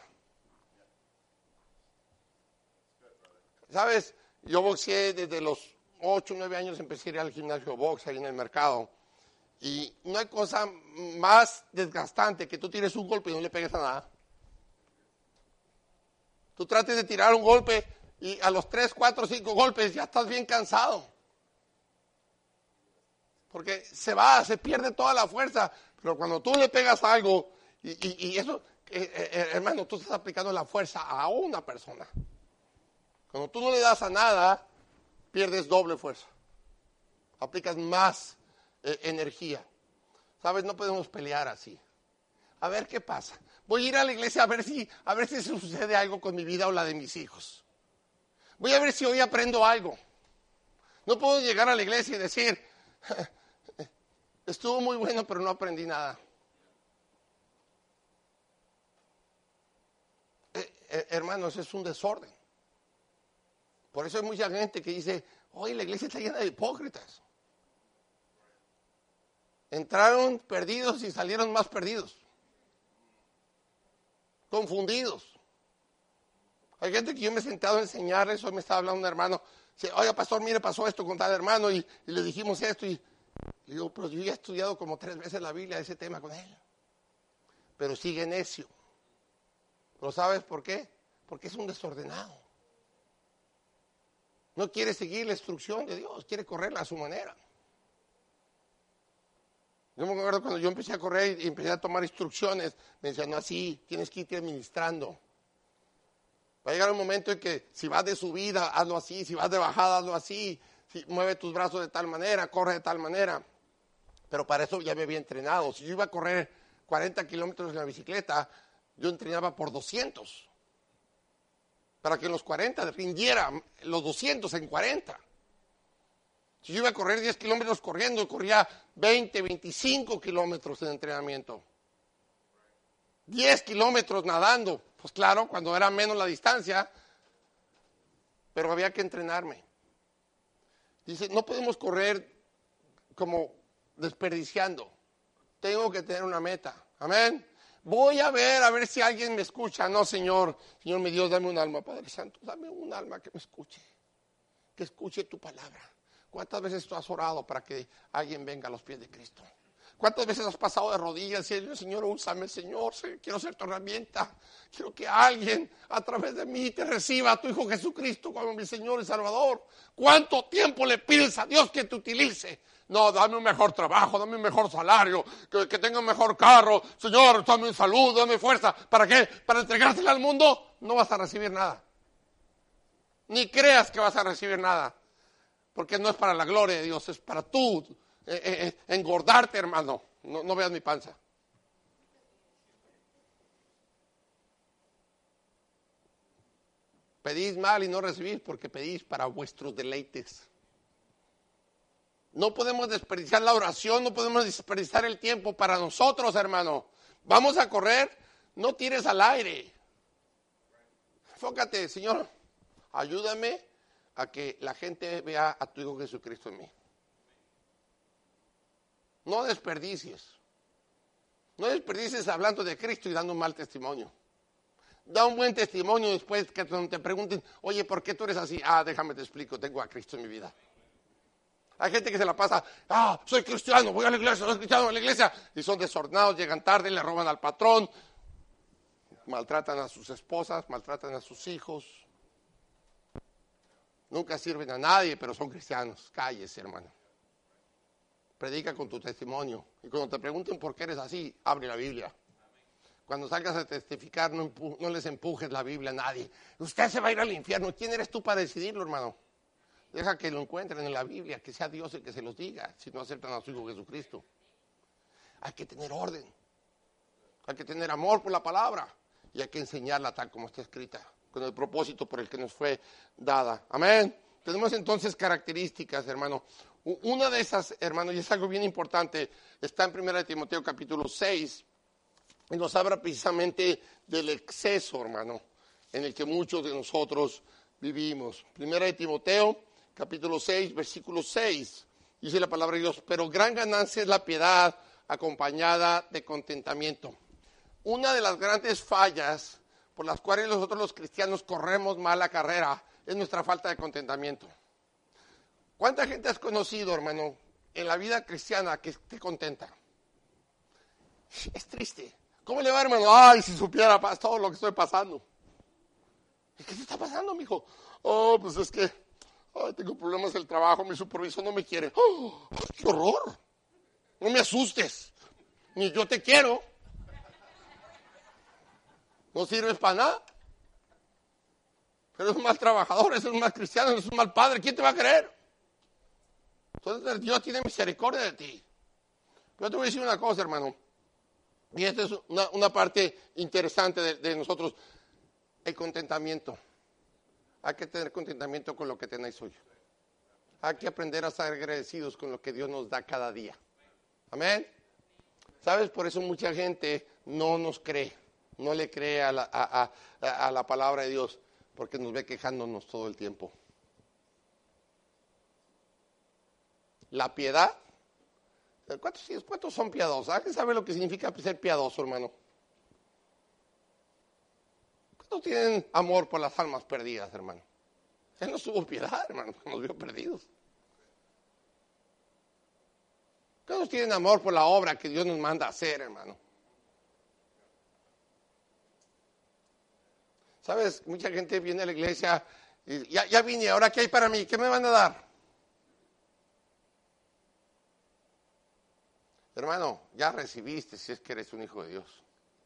¿Sabes? Yo boxeé desde los ocho, nueve años, empecé a ir al gimnasio box ahí en el mercado. Y no hay cosa más desgastante que tú tires un golpe y no le pegues a nada. Tú trates de tirar un golpe y a los tres, cuatro, cinco golpes ya estás bien cansado. Porque se va, se pierde toda la fuerza. Pero cuando tú le pegas algo, y, y, y eso, eh, eh, hermano, tú estás aplicando la fuerza a una persona. Cuando tú no le das a nada, pierdes doble fuerza. Aplicas más Eh, energía. ¿Sabes? No podemos pelear así. A ver qué pasa. Voy a ir a la iglesia a ver si, a ver si sucede algo con mi vida o la de mis hijos. Voy a ver si hoy aprendo algo. No puedo llegar a la iglesia y decir, estuvo muy bueno, pero no aprendí nada. Eh, eh, hermanos, es un desorden. Por eso hay mucha gente que dice, oye, la iglesia está llena de hipócritas. Entraron perdidos y salieron más perdidos. Confundidos. Hay gente que yo me he sentado a enseñarles, hoy me estaba hablando un hermano, dice, oiga pastor, mire, pasó esto con tal hermano y, y le dijimos esto y le digo, pero yo ya he estudiado como tres veces la Biblia, ese tema con él. Pero sigue necio. ¿Pero sabes por qué? Porque es un desordenado. No quiere seguir la instrucción de Dios, quiere correrla a su manera. Yo me acuerdo cuando yo empecé a correr y empecé a tomar instrucciones, me decían, no, así, tienes que irte administrando. Va a llegar un momento en que si vas de subida, hazlo así, si vas de bajada, hazlo así, si mueve tus brazos de tal manera, corre de tal manera. Pero para eso ya me había entrenado. Si yo iba a correr cuarenta kilómetros en la bicicleta, yo entrenaba por doscientos. Para que en los cuarenta rindiera los doscientos en cuarenta. Si yo iba a correr diez kilómetros corriendo, corría veinte, veinticinco kilómetros en entrenamiento. diez kilómetros nadando. Pues claro, cuando era menos la distancia, pero había que entrenarme. Dice, no podemos correr como desperdiciando. Tengo que tener una meta. Amén. Voy a ver, a ver si alguien me escucha. No, Señor. Señor, mi Dios, dame un alma, Padre Santo. Dame un alma que me escuche. Que escuche tu palabra. ¿Cuántas veces tú has orado para que alguien venga a los pies de Cristo? ¿Cuántas veces has pasado de rodillas y dices, Señor, úsame, Señor, quiero ser tu herramienta? Quiero que alguien a través de mí te reciba a tu Hijo Jesucristo como mi Señor y Salvador. ¿Cuánto tiempo le pides a Dios que te utilice? No, dame un mejor trabajo, dame un mejor salario, que, que tenga un mejor carro. Señor, dame salud, dame fuerza. ¿Para qué? ¿Para entregársela al mundo? No vas a recibir nada. Ni creas que vas a recibir nada. Porque no es para la gloria de Dios, es para tú eh, eh, engordarte, hermano. No, no veas mi panza. Pedís mal y no recibís porque pedís para vuestros deleites. No podemos desperdiciar la oración, no podemos desperdiciar el tiempo para nosotros, hermano. Vamos a correr, no tires al aire. Enfócate, Señor, ayúdame a que la gente vea a tu Hijo Jesucristo en mí. No desperdicies. No desperdicies hablando de Cristo y dando un mal testimonio. Da un buen testimonio después que te pregunten, oye, ¿por qué tú eres así? Ah, déjame te explico, tengo a Cristo en mi vida. Hay gente que se la pasa, ah, soy cristiano, voy a la iglesia, soy cristiano, a la iglesia. Y son desordenados, llegan tarde, le roban al patrón, maltratan a sus esposas, maltratan a sus hijos. Nunca sirven a nadie, pero son cristianos. Cállese, hermano. Predica con tu testimonio. Y cuando te pregunten por qué eres así, abre la Biblia. Cuando salgas a testificar, no, empu- no les empujes la Biblia a nadie. Usted se va a ir al infierno. ¿Quién eres tú para decidirlo, hermano? Deja que lo encuentren en la Biblia, que sea Dios el que se los diga, si no aceptan a su Hijo Jesucristo. Hay que tener orden. Hay que tener amor por la palabra. Y hay que enseñarla tal como está escrita, con el propósito por el que nos fue dada. Amén. Tenemos entonces características, hermano. Una de esas, hermano, y es algo bien importante, está en primera de Timoteo capítulo seis, y nos habla precisamente del exceso, hermano, en el que muchos de nosotros vivimos. Primera de Timoteo capítulo seis, versículo seis, dice la palabra de Dios, pero gran ganancia es la piedad acompañada de contentamiento. Una de las grandes fallas por las cuales nosotros los cristianos corremos mal la carrera es nuestra falta de contentamiento. ¿Cuánta gente has conocido, hermano, en la vida cristiana que esté contenta? Es triste. ¿Cómo le va, hermano? Ay, si supiera todo lo que estoy pasando. ¿Qué te está pasando, mijo? Oh, pues es que ay, tengo problemas en el trabajo, mi supervisor no me quiere. Oh, ¡qué horror! No me asustes. Ni yo te quiero. No sirves para nada. Pero es un mal trabajador, es un mal cristiano, es un mal padre. ¿Quién te va a querer? Entonces Dios tiene misericordia de ti. Pero te voy a decir una cosa, hermano. Y esta es una, una parte interesante de, de nosotros. El contentamiento. Hay que tener contentamiento con lo que tenéis hoy. Hay que aprender a ser agradecidos con lo que Dios nos da cada día. Amén. ¿Sabes? Por eso mucha gente no nos cree. No le cree a la, a, a, a la palabra de Dios, porque nos ve quejándonos todo el tiempo. La piedad. ¿Cuántos, cuántos son piadosos? ¿Alguien sabe lo que significa ser piadoso, hermano? ¿Cuántos tienen amor por las almas perdidas, hermano? Él no tuvo piedad, hermano, nos vio perdidos. ¿Cuántos tienen amor por la obra que Dios nos manda a hacer, hermano? ¿Sabes? Mucha gente viene a la iglesia y ya, ya vine, ¿ahora qué hay para mí? ¿Qué me van a dar? Hermano, ya recibiste si es que eres un hijo de Dios.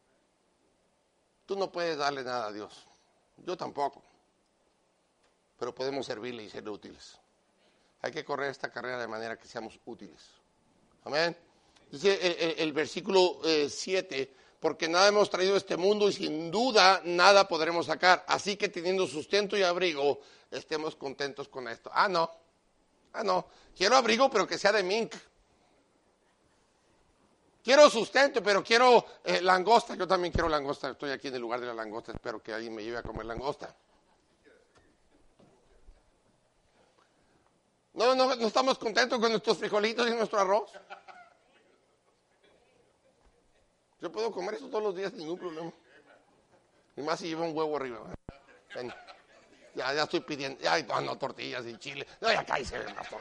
Tú no puedes darle nada a Dios. Yo tampoco. Pero podemos servirle y serle útiles. Hay que correr esta carrera de manera que seamos útiles. Amén. Dice el, el, el versículo siete, eh, porque nada hemos traído a este mundo y sin duda nada podremos sacar. Así que teniendo sustento y abrigo, estemos contentos con esto. Ah, no. Ah, no. Quiero abrigo, pero que sea de mink. Quiero sustento, pero quiero eh, langosta. Yo también quiero langosta. Estoy aquí en el lugar de la langosta. Espero que alguien me lleve a comer langosta. No, no, no estamos contentos con nuestros frijolitos y nuestro arroz. Yo puedo comer eso todos los días sin ningún problema. Y más si lleva un huevo arriba. Ven. Ya, ya estoy pidiendo. Ay, no, no, tortillas y chile. No, ya cállese, pastor.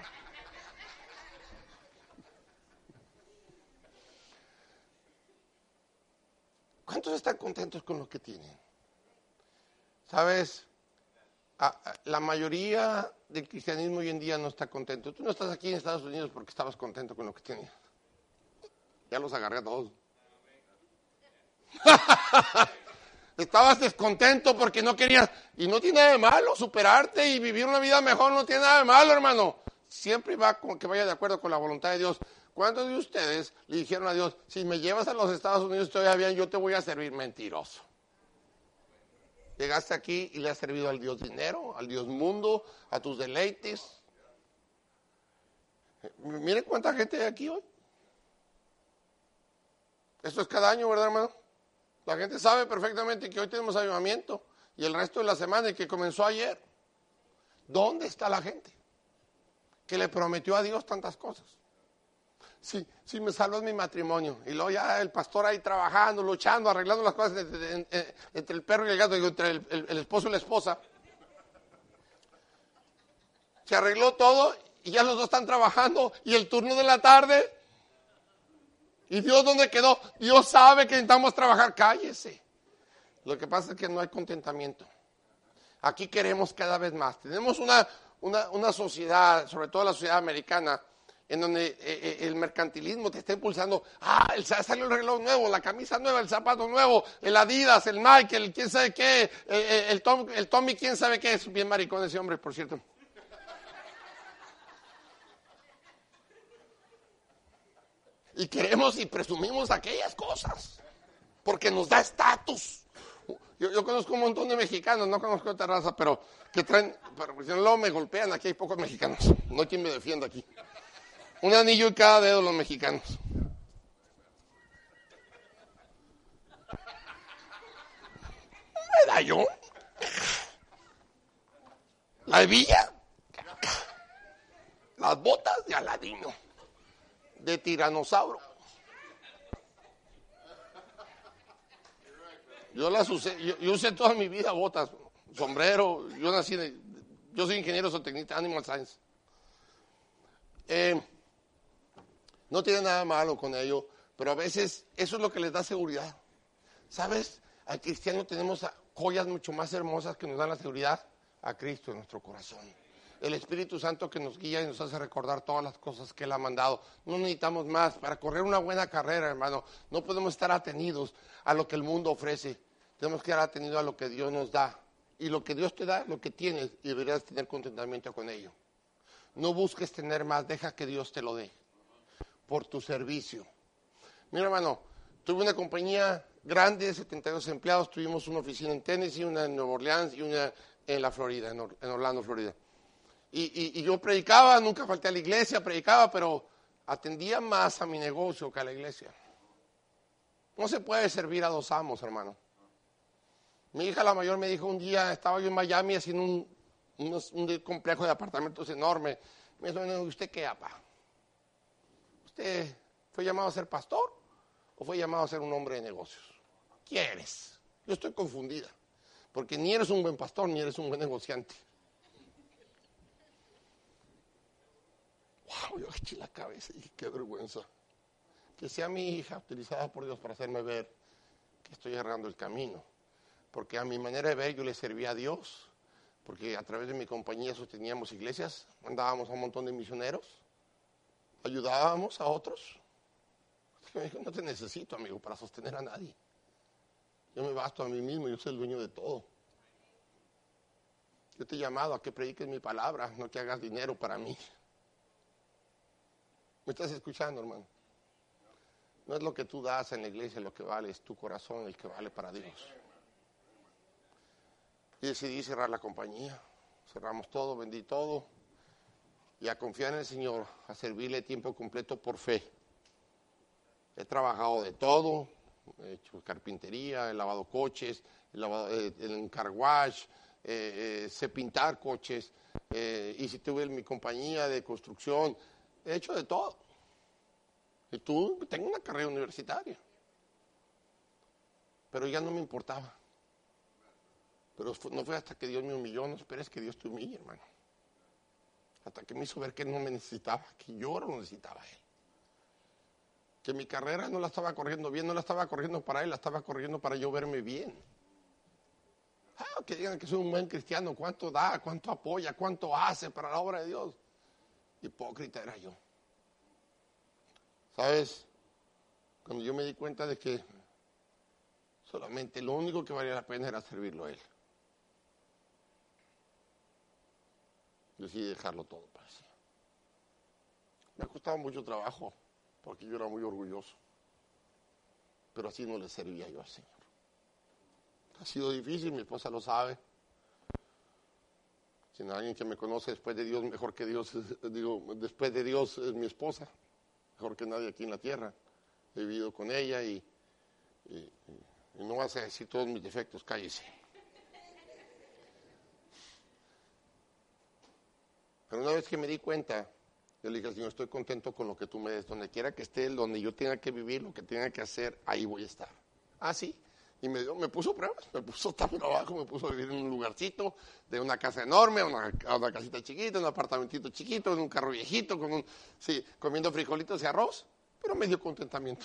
¿Cuántos están contentos con lo que tienen? ¿Sabes? La mayoría del cristianismo hoy en día no está contento. Tú no estás aquí en Estados Unidos porque estabas contento con lo que tenías. Ya los agarré a todos. Estabas descontento porque no querías. Y no tiene nada de malo superarte y vivir una vida mejor. No tiene nada de malo, hermano. Siempre va con que vaya de acuerdo con la voluntad de Dios. ¿Cuántos de ustedes le dijeron a Dios, si me llevas a los Estados Unidos todavía bien, yo te voy a servir? Mentiroso. Llegaste aquí y le has servido al Dios dinero, al Dios mundo, a tus deleites. Miren cuánta gente hay aquí hoy. Esto es cada año, ¿verdad, hermano? La gente sabe perfectamente que hoy tenemos avivamiento y el resto de la semana y que comenzó ayer. ¿Dónde está la gente que le prometió a Dios tantas cosas? Sí, sí, me salvó mi matrimonio. Y luego ya el pastor ahí trabajando, luchando, arreglando las cosas entre, entre, entre el perro y el gato, entre el, el, el esposo y la esposa. Se arregló todo y ya los dos están trabajando. Y el turno de la tarde. ¿Y Dios dónde quedó? Dios sabe que necesitamos trabajar. Cállese. Lo que pasa es que no hay contentamiento. Aquí queremos cada vez más. Tenemos una, una, una sociedad, sobre todo la sociedad americana, en donde eh, el mercantilismo te está impulsando. Ah, el, salió el reloj nuevo, la camisa nueva, el zapato nuevo, el Adidas, el Nike, el quién sabe qué, el, el, Tom, el Tommy quién sabe qué. Es bien maricón ese hombre, por cierto. Y queremos y presumimos aquellas cosas, porque nos da estatus. Yo, yo conozco un montón de mexicanos, no conozco otra raza, pero que traen, pero si no luego me golpean, aquí hay pocos mexicanos, no hay quien me defienda aquí. Un anillo en cada dedo los mexicanos. Un medallón. La hebilla. Las botas de Aladino. De tiranosaurio. Yo las usé, yo, yo usé toda mi vida botas, sombrero, yo nací, de, yo soy ingeniero zootecnista, Animal Science. Eh, no tiene nada malo con ello, pero a veces eso es lo que les da seguridad. ¿Sabes? Al cristiano tenemos joyas mucho más hermosas que nos dan la seguridad, a Cristo en nuestro corazón. El Espíritu Santo que nos guía y nos hace recordar todas las cosas que Él ha mandado. No necesitamos más para correr una buena carrera, hermano. No podemos estar atenidos a lo que el mundo ofrece. Tenemos que estar atenidos a lo que Dios nos da. Y lo que Dios te da, lo que tienes, y deberías tener contentamiento con ello. No busques tener más, deja que Dios te lo dé. Por tu servicio. Mira, hermano, tuve una compañía grande de setenta y dos empleados. Tuvimos una oficina en Tennessee, una en Nueva Orleans y una en la Florida, en, Or- en Orlando, Florida. Y, y, y yo predicaba, nunca falté a la iglesia, predicaba, pero atendía más a mi negocio que a la iglesia. No se puede servir a dos amos, hermano. Mi hija la mayor me dijo un día, estaba yo en Miami haciendo un, un, un complejo de apartamentos enorme. Me dijo, ¿usted qué, apa? ¿Usted fue llamado a ser pastor o fue llamado a ser un hombre de negocios? ¿Qué eres? Yo estoy confundida, porque ni eres un buen pastor ni eres un buen negociante. Wow, yo eché la cabeza y dije, qué vergüenza. Que sea mi hija utilizada por Dios para hacerme ver que estoy errando el camino. Porque a mi manera de ver yo le servía a Dios. Porque a través de mi compañía sosteníamos iglesias, mandábamos a un montón de misioneros, ayudábamos a otros. Me dijo, no te necesito, amigo, para sostener a nadie. Yo me basto a mí mismo, yo soy el dueño de todo. Yo te he llamado a que prediques mi palabra, no que hagas dinero para mí. ¿Me estás escuchando, hermano? No es lo que tú das en la iglesia lo que vale, es tu corazón el que vale para Dios. Y decidí cerrar la compañía. Cerramos todo, vendí todo. Y a confiar en el Señor, a servirle tiempo completo por fe. He trabajado de todo, he hecho carpintería, he lavado coches, he lavado eh, en car wash, eh, eh, sé pintar coches, eh, y si tuve mi compañía de construcción, he hecho de todo. Y tú, tengo una carrera universitaria. Pero ya no me importaba. Pero no fue hasta que Dios me humilló, no esperes que Dios te humille, hermano. Hasta que me hizo ver que no me necesitaba, que yo lo necesitaba a Él. Que mi carrera no la estaba corriendo bien, no la estaba corriendo para Él, la estaba corriendo para yo verme bien. Ah, que digan que soy un buen cristiano, cuánto da, cuánto apoya, cuánto hace para la obra de Dios. Hipócrita era yo. ¿Sabes? Cuando yo me di cuenta de que solamente lo único que valía la pena era servirlo a Él. Decidí dejarlo todo para sí. Me ha costado mucho trabajo, porque yo era muy orgulloso. Pero así no le servía yo al Señor. Ha sido difícil, mi esposa lo sabe. Si no hay alguien que me conoce después de Dios, mejor que Dios, digo, después de Dios es mi esposa. Mejor que nadie aquí en la tierra. He vivido con ella y, y, y no vas a decir todos mis defectos, cállese. Pero una vez que me di cuenta, yo le dije al Señor, estoy contento con lo que tú me des, donde quiera que esté, donde yo tenga que vivir, lo que tenga que hacer, ahí voy a estar. Ah, sí. Y me, dio, me puso pruebas, me puso trabajo, me puso a vivir en un lugarcito, de una casa enorme, a una, a una casita chiquita, un apartamentito chiquito, en un carro viejito, con un, sí, comiendo frijolitos y arroz, pero me dio contentamiento.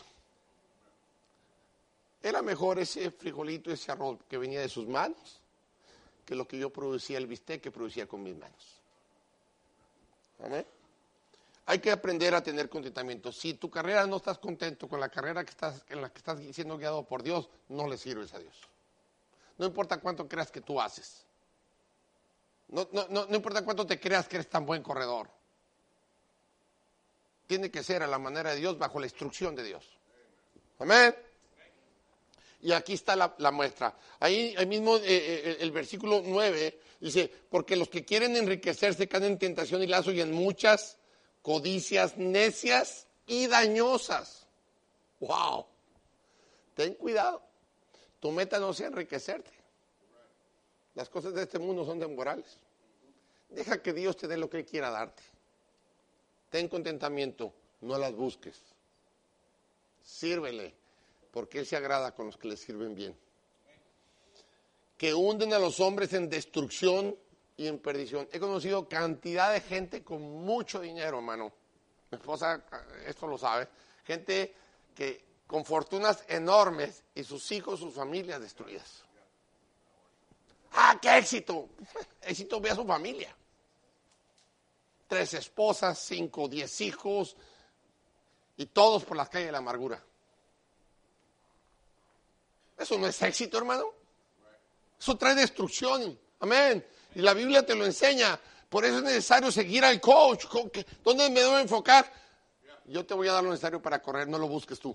Era mejor ese frijolito, ese arroz que venía de sus manos, que lo que yo producía, el bistec que producía con mis manos. ¿Amén? Hay que aprender a tener contentamiento. Si tu carrera no estás contento con la carrera que estás, en la que estás siendo guiado por Dios, no le sirves a Dios. No importa cuánto creas que tú haces. No, no, no, no importa cuánto te creas que eres tan buen corredor. Tiene que ser a la manera de Dios, bajo la instrucción de Dios. Amén. Y aquí está la, la muestra. Ahí, ahí mismo eh, eh, el versículo nueve dice, porque los que quieren enriquecerse caen en tentación y lazo y en muchas codicias necias y dañosas. ¡Wow! Ten cuidado. Tu meta no sea enriquecerte. Las cosas de este mundo son temporales. Deja que Dios te dé lo que Él quiera darte. Ten contentamiento, no las busques. Sírvele, porque Él se agrada con los que le sirven bien. Que hunden a los hombres en destrucción y en perdición. He conocido cantidad de gente con mucho dinero, hermano. Mi esposa esto lo sabe. Gente que con fortunas enormes y sus hijos, sus familias destruidas. ¡Ah, qué éxito! Éxito ve a su familia. Tres esposas, cinco, diez hijos y todos por las calles de la amargura. Eso no es éxito, hermano. Eso trae destrucción. Amén. Y la Biblia te lo enseña. Por eso es necesario seguir al coach. ¿Dónde me debo enfocar? Yo te voy a dar lo necesario para correr, no lo busques tú.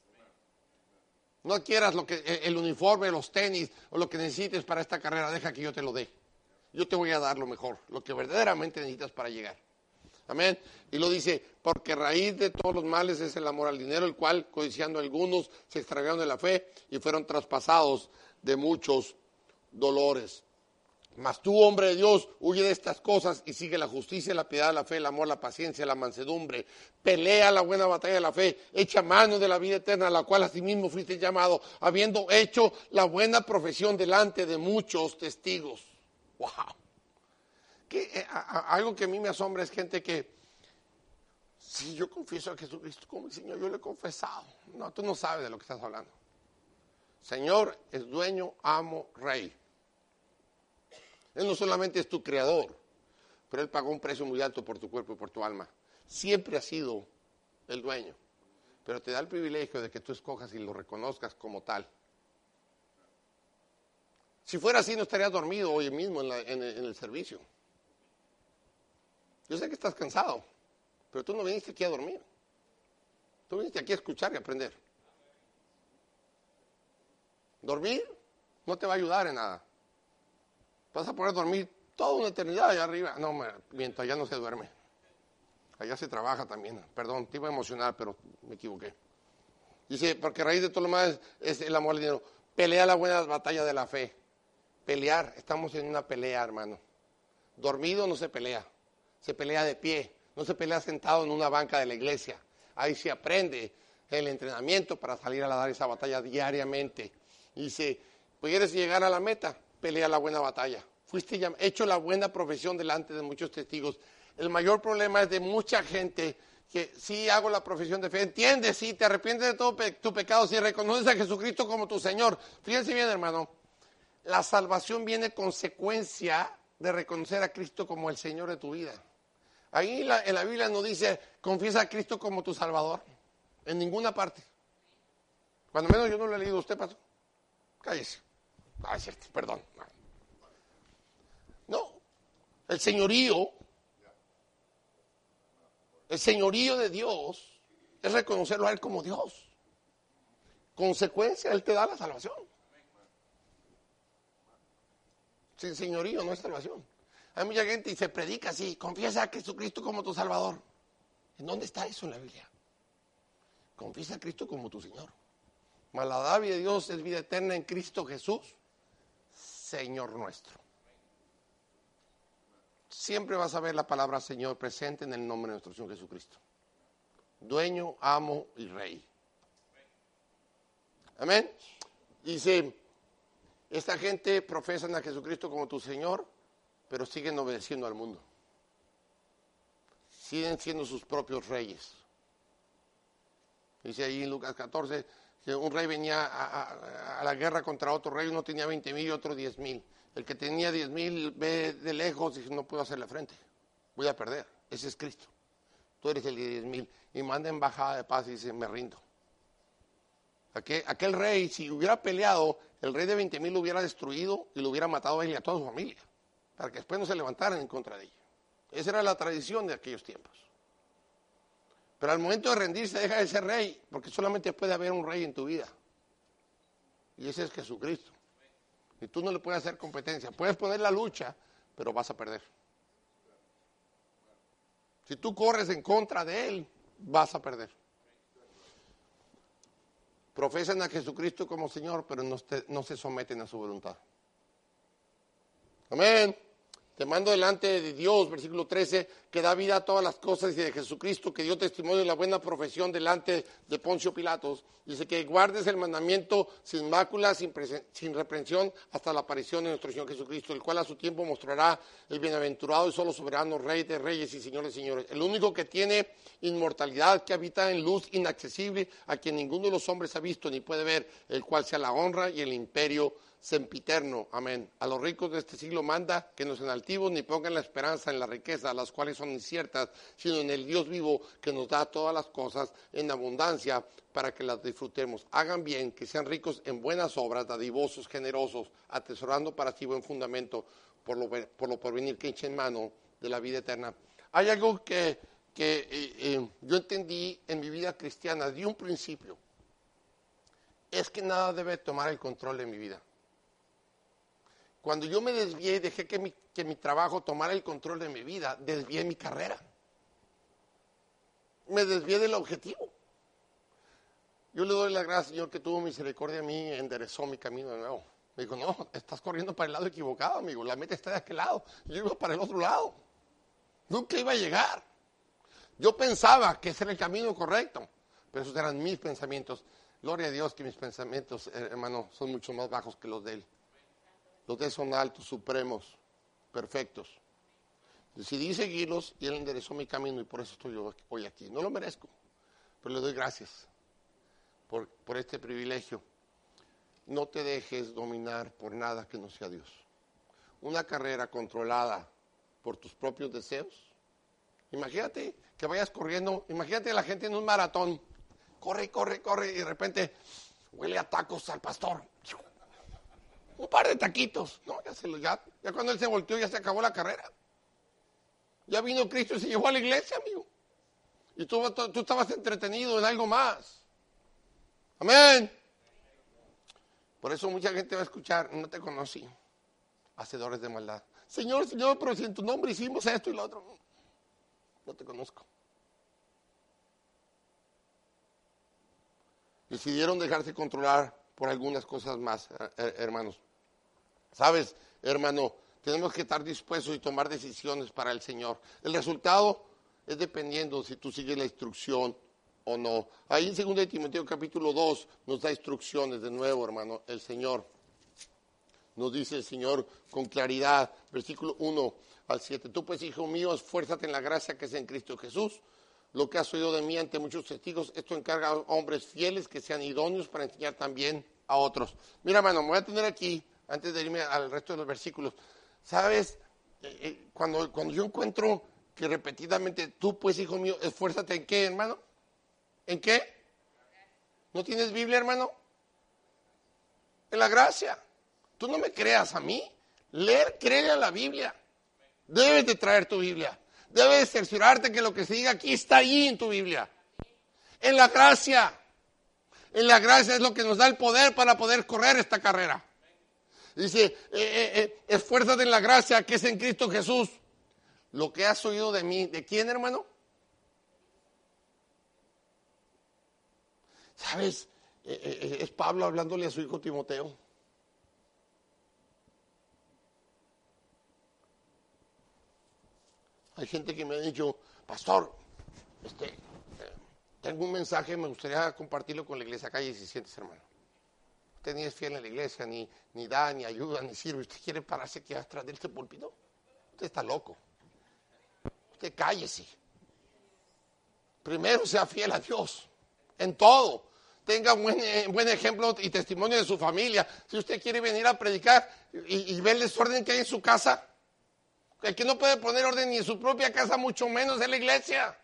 No quieras lo que, el uniforme, los tenis o lo que necesites para esta carrera, deja que yo te lo dé. Yo te voy a dar lo mejor, lo que verdaderamente necesitas para llegar. Amén. Y lo dice, porque raíz de todos los males es el amor al dinero, el cual, codiciando algunos, se extraviaron de la fe y fueron traspasados de muchos dolores. Mas tú, hombre de Dios, huye de estas cosas y sigue la justicia, la piedad, la fe, el amor, la paciencia, la mansedumbre. Pelea la buena batalla de la fe, echa mano de la vida eterna, a la cual asimismo fuiste llamado, habiendo hecho la buena profesión delante de muchos testigos. ¡Wow! Que, eh, a, a, algo que a mí me asombra es gente que, si yo confieso a Jesucristo como el Señor, yo le he confesado. No, tú no sabes de lo que estás hablando. Señor es dueño, amo, rey. Él no solamente es tu creador, pero Él pagó un precio muy alto por tu cuerpo y por tu alma. Siempre ha sido el dueño. pero te da el privilegio de que tú escojas y lo reconozcas como tal. Si fuera así, no estarías dormido hoy mismo en, la, en, el, en el servicio. Yo sé que estás cansado, pero tú no viniste aquí a dormir. Tú viniste aquí a escuchar y aprender. Dormir no te va a ayudar en nada. Vas a poder dormir toda una eternidad allá arriba. No, me miento, allá no se duerme. Allá se trabaja también. Perdón, te iba a emocionar, pero me equivoqué. Dice, porque a raíz de todo lo más es el amor al dinero. Pelea la buena batalla de la fe. Pelear, estamos en una pelea, hermano. Dormido no se pelea, se pelea de pie, no se pelea sentado en una banca de la iglesia. Ahí se aprende el entrenamiento para salir a dar esa batalla diariamente. Y si quieres llegar a la meta, pelea la buena batalla. Fuiste ya, hecho la buena profesión delante de muchos testigos. El mayor problema es de mucha gente que sí hago la profesión de fe, entiendes, sí, te arrepientes de todo pe- tu pecado, sí reconoces a Jesucristo como tu Señor. Fíjense bien, hermano. La salvación viene consecuencia de reconocer a Cristo como el Señor de tu vida. Ahí la, en la Biblia no dice, confiesa a Cristo como tu Salvador. En ninguna parte. Cuando menos yo no lo he leído. ¿Usted, pasó? Cállese. Ah, es cierto, perdón. No, el señorío, el señorío de Dios es reconocerlo a Él como Dios. Consecuencia, Él te da la salvación. Sin señorío no es salvación. Hay mucha gente y se predica así, confiesa a Jesucristo como tu Salvador. ¿En dónde está eso en la Biblia? Confiesa a Cristo como tu Señor. Mas la dádiva de Dios es vida eterna en Cristo Jesús, Señor nuestro. Siempre vas a ver la palabra Señor presente en el nombre de nuestro Señor Jesucristo. Dueño, amo y rey. Amén. Dice, esta gente profesan a Jesucristo como tu Señor, pero siguen obedeciendo al mundo. Siguen siendo sus propios reyes. Dice ahí en Lucas catorce que un rey venía a, a, a la guerra contra otro rey, uno tenía veinte mil y otro diez mil. El que tenía diez mil ve de lejos y dice, no puedo hacerle frente, voy a perder. Ese es Cristo. Tú eres el de diez mil. Y manda embajada de paz y dice, me rindo. Aquel, aquel rey, si hubiera peleado, el rey de veinte mil lo hubiera destruido y lo hubiera matado a él y a toda su familia, para que después no se levantaran en contra de ella. Esa era la tradición de aquellos tiempos. Pero al momento de rendirse deja de ser rey, porque solamente puede haber un rey en tu vida. Y ese es Jesucristo. Y tú no le puedes hacer competencia. Puedes poner la lucha, pero vas a perder. Si tú corres en contra de él, vas a perder. Profesan a Jesucristo como Señor, pero no, te, no se someten a su voluntad. Amén. Te mando delante de Dios, versículo trece, que da vida a todas las cosas, y de Jesucristo, que dio testimonio de la buena profesión delante de Poncio Pilatos. Dice que guardes el mandamiento sin mácula, sin, sin reprensión, hasta la aparición de nuestro Señor Jesucristo, el cual a su tiempo mostrará el bienaventurado y solo soberano, Rey de reyes y Señor de señores. El único que tiene inmortalidad, que habita en luz inaccesible, a quien ninguno de los hombres ha visto ni puede ver, el cual sea la honra y el imperio sempiterno. Amén. A los ricos de este siglo manda que no sean altivos ni pongan la esperanza en la riqueza, las cuales son inciertas, sino en el Dios vivo que nos da todas las cosas en abundancia para que las disfrutemos. Hagan bien, que sean ricos en buenas obras, dadivosos, generosos, atesorando para sí buen fundamento por lo, por lo porvenir que echen mano de la vida eterna. Hay algo que, que eh, eh, yo entendí en mi vida cristiana de un principio. Es que nada debe tomar el control de mi vida. Cuando yo me desvié y dejé que mi, que mi trabajo tomara el control de mi vida, desvié mi carrera. Me desvié del objetivo. Yo le doy las gracias, Señor, que tuvo misericordia de mí y enderezó mi camino de nuevo. Me dijo, no, estás corriendo para el lado equivocado, amigo. La meta está de aquel lado. Yo iba para el otro lado. Nunca iba a llegar. Yo pensaba que ese era el camino correcto, pero esos eran mis pensamientos. Gloria a Dios que mis pensamientos, hermano, son mucho más bajos que los de Él. Los de Él son altos, supremos, perfectos. Decidí seguirlos y Él enderezó mi camino y por eso estoy yo hoy aquí. No lo merezco, pero le doy gracias por, por este privilegio. No te dejes dominar por nada que no sea Dios. Una carrera controlada por tus propios deseos. Imagínate que vayas corriendo, imagínate a la gente en un maratón corre, corre, corre, y de repente huele a tacos al pastor. Un par de taquitos. No, ya, se lo, ya, ya cuando él se volteó ya se acabó la carrera. Ya vino Cristo y se llevó a la iglesia, amigo. Y tú, tú, tú estabas entretenido en algo más. Amén. Por eso mucha gente va a escuchar, no te conocí, hacedores de maldad. Señor, Señor, pero si en tu nombre hicimos esto y lo otro. No te conozco. Decidieron dejarse controlar por algunas cosas más, hermanos. ¿Sabes, hermano? Tenemos que estar dispuestos y tomar decisiones para el Señor. El resultado es dependiendo si tú sigues la instrucción o no. Ahí en segunda de Timoteo capítulo dos nos da instrucciones de nuevo, hermano, el Señor. Nos dice el Señor con claridad, versículo uno al siete. Tú pues, hijo mío, esfuérzate en la gracia que es en Cristo Jesús. Lo que has oído de mí ante muchos testigos, esto encarga a hombres fieles que sean idóneos para enseñar también a otros. Mira, hermano, me voy a tener aquí, antes de irme al resto de los versículos. ¿Sabes? Eh, eh, cuando, cuando yo encuentro que repetidamente, tú pues, hijo mío, esfuérzate en qué, hermano. ¿En qué? ¿No tienes Biblia, hermano? En la gracia. Tú no me creas a mí. Leer, créele a la Biblia. Debes de traer tu Biblia. Debes cerciorarte que lo que se diga aquí está ahí en tu Biblia. En la gracia. En la gracia es lo que nos da el poder para poder correr esta carrera. Dice, eh, eh, eh, esfuérzate en la gracia que es en Cristo Jesús. Lo que has oído de mí. ¿De quién, hermano? ¿Sabes? Eh, eh, es Pablo hablándole a su hijo Timoteo. Hay gente que me ha dicho, pastor, este, eh, tengo un mensaje, me gustaría compartirlo con la iglesia. Calle si sientes, hermano. Usted ni es fiel en la iglesia, ni, ni da, ni ayuda, ni sirve. ¿Usted quiere pararse aquí atrás de este púlpito? Usted está loco. Usted cállese. Primero sea fiel a Dios, en todo. Tenga un buen, eh, buen ejemplo y testimonio de su familia. Si usted quiere venir a predicar y, y ver el desorden que hay en su casa, el que no puede poner orden ni en su propia casa, mucho menos en la iglesia.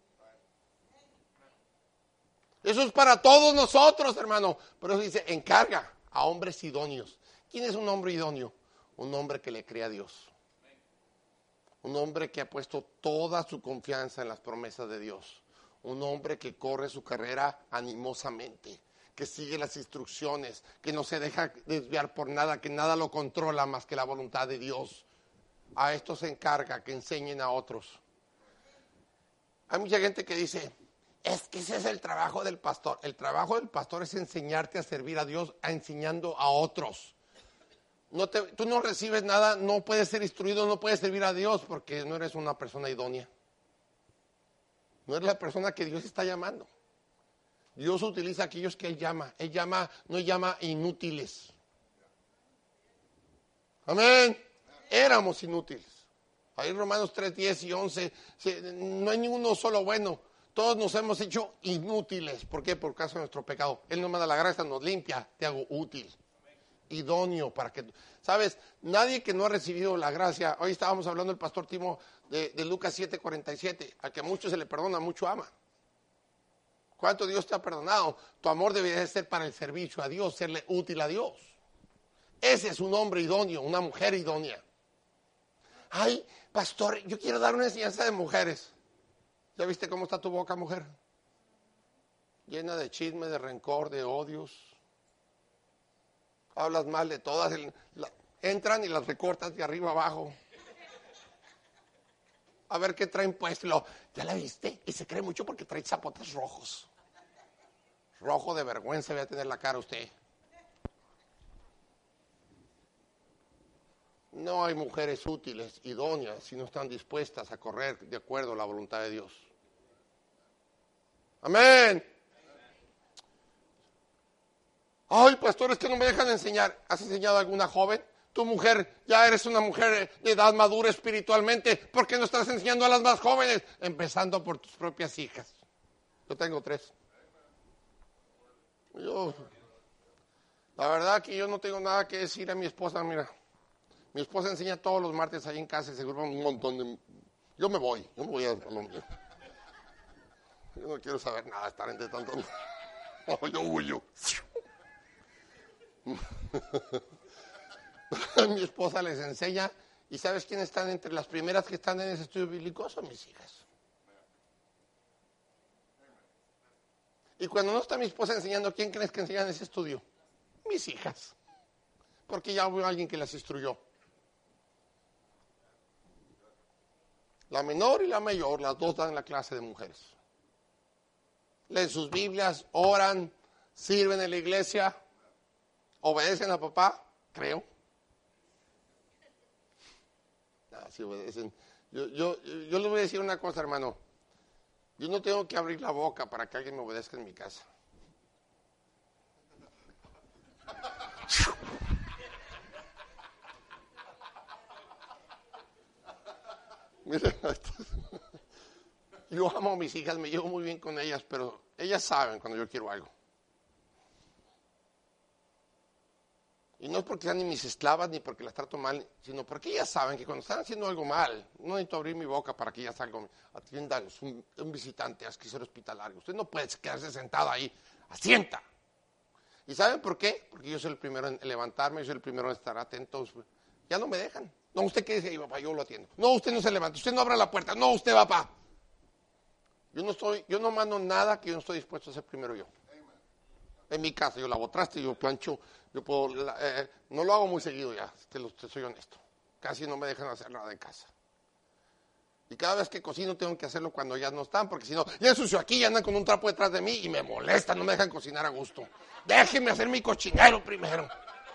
Eso es para todos nosotros, hermano. Por eso dice, encarga a hombres idóneos. ¿Quién es un hombre idóneo? Un hombre que le cree a Dios. Un hombre que ha puesto toda su confianza en las promesas de Dios. Un hombre que corre su carrera animosamente, que sigue las instrucciones, que no se deja desviar por nada, que nada lo controla más que la voluntad de Dios. A esto se encarga, que enseñen a otros. Hay mucha gente que dice, es que ese es el trabajo del pastor. El trabajo del pastor es enseñarte a servir a Dios, a enseñando a otros. No te, tú no recibes nada, no puedes ser instruido, no puedes servir a Dios porque no eres una persona idónea. No eres la persona que Dios está llamando. Dios utiliza a aquellos que Él llama. Él llama, no llama inútiles. Amén. Éramos inútiles. Ahí Romanos tres, diez y once, no hay ninguno solo bueno. Todos nos hemos hecho inútiles. ¿Por qué? Por causa de nuestro pecado. Él nos manda la gracia, nos limpia, te hago útil. Idóneo para que... ¿Sabes? Nadie que no ha recibido la gracia... Hoy estábamos hablando el pastor Timo de, de Lucas siete, cuarenta y siete. Al que mucho se le perdona, mucho ama. ¿Cuánto Dios te ha perdonado? Tu amor debería ser para el servicio a Dios, serle útil a Dios. Ese es un hombre idóneo, una mujer idónea. Ay, pastor, yo quiero dar una enseñanza de mujeres. ¿Ya viste cómo está tu boca, mujer? Llena de chisme, de rencor, de odios. Hablas mal de todas. El, la, entran y las recortas de arriba abajo. A ver qué traen puesto. ¿Ya la viste? Y se cree mucho porque trae zapotes rojos. Rojo de vergüenza voy a tener la cara usted. No hay mujeres útiles, idóneas, si no están dispuestas a correr de acuerdo a la voluntad de Dios. Amén. Ay, pastor, es que no me dejan enseñar. ¿Has enseñado a alguna joven? Tu mujer, ya eres una mujer de edad madura espiritualmente. ¿Por qué no estás enseñando a las más jóvenes? Empezando por tus propias hijas. Yo tengo tres. Yo, la verdad que yo no tengo nada que decir a mi esposa, mira. Mi esposa enseña todos los martes ahí en casa y se grupan un montón de... Yo me voy, yo me voy a Colombia. Yo no quiero saber nada, estar entre tanto. No, yo huyo. Mi esposa les enseña, y ¿sabes quiénes están entre las primeras que están en ese estudio bíblico? Son mis hijas. Y cuando no está mi esposa enseñando, ¿quién crees que enseñan ese estudio? Mis hijas. Porque ya hubo alguien que las instruyó. La menor y la mayor, las dos dan la clase de mujeres. Leen sus Biblias, oran, sirven en la iglesia, obedecen a papá, creo. Ah, sí obedecen. Yo, yo, yo les voy a decir una cosa, hermano. Yo no tengo que abrir la boca para que alguien me obedezca en mi casa. Mira, yo amo a mis hijas, me llevo muy bien con ellas, pero ellas saben cuando yo quiero algo. Y no es porque sean ni mis esclavas ni porque las trato mal, sino porque ellas saben que cuando están haciendo algo mal, no necesito abrir mi boca para que ellas salgan. Atiendan, es un, un visitante, es que ser hospitalario. Usted no puede quedarse sentado ahí, asienta. ¿Y saben por qué? Porque yo soy el primero en levantarme, yo soy el primero en estar atento. Ya no me dejan. No, usted quédese ahí, papá, yo lo atiendo. No, usted no se levanta, usted no abra la puerta. No, usted, papá. Yo no estoy, yo no mando nada que yo no estoy dispuesto a hacer primero yo. En mi casa, yo lavo traste, yo plancho, yo puedo, eh, no lo hago muy seguido ya, te, lo, te soy honesto. Casi no me dejan hacer nada en casa. Y cada vez que cocino tengo que hacerlo cuando ya no están, porque si no, ya ensucio aquí y andan con un trapo detrás de mí y me molestan, no me dejan cocinar a gusto. Déjenme hacer mi cochinero primero.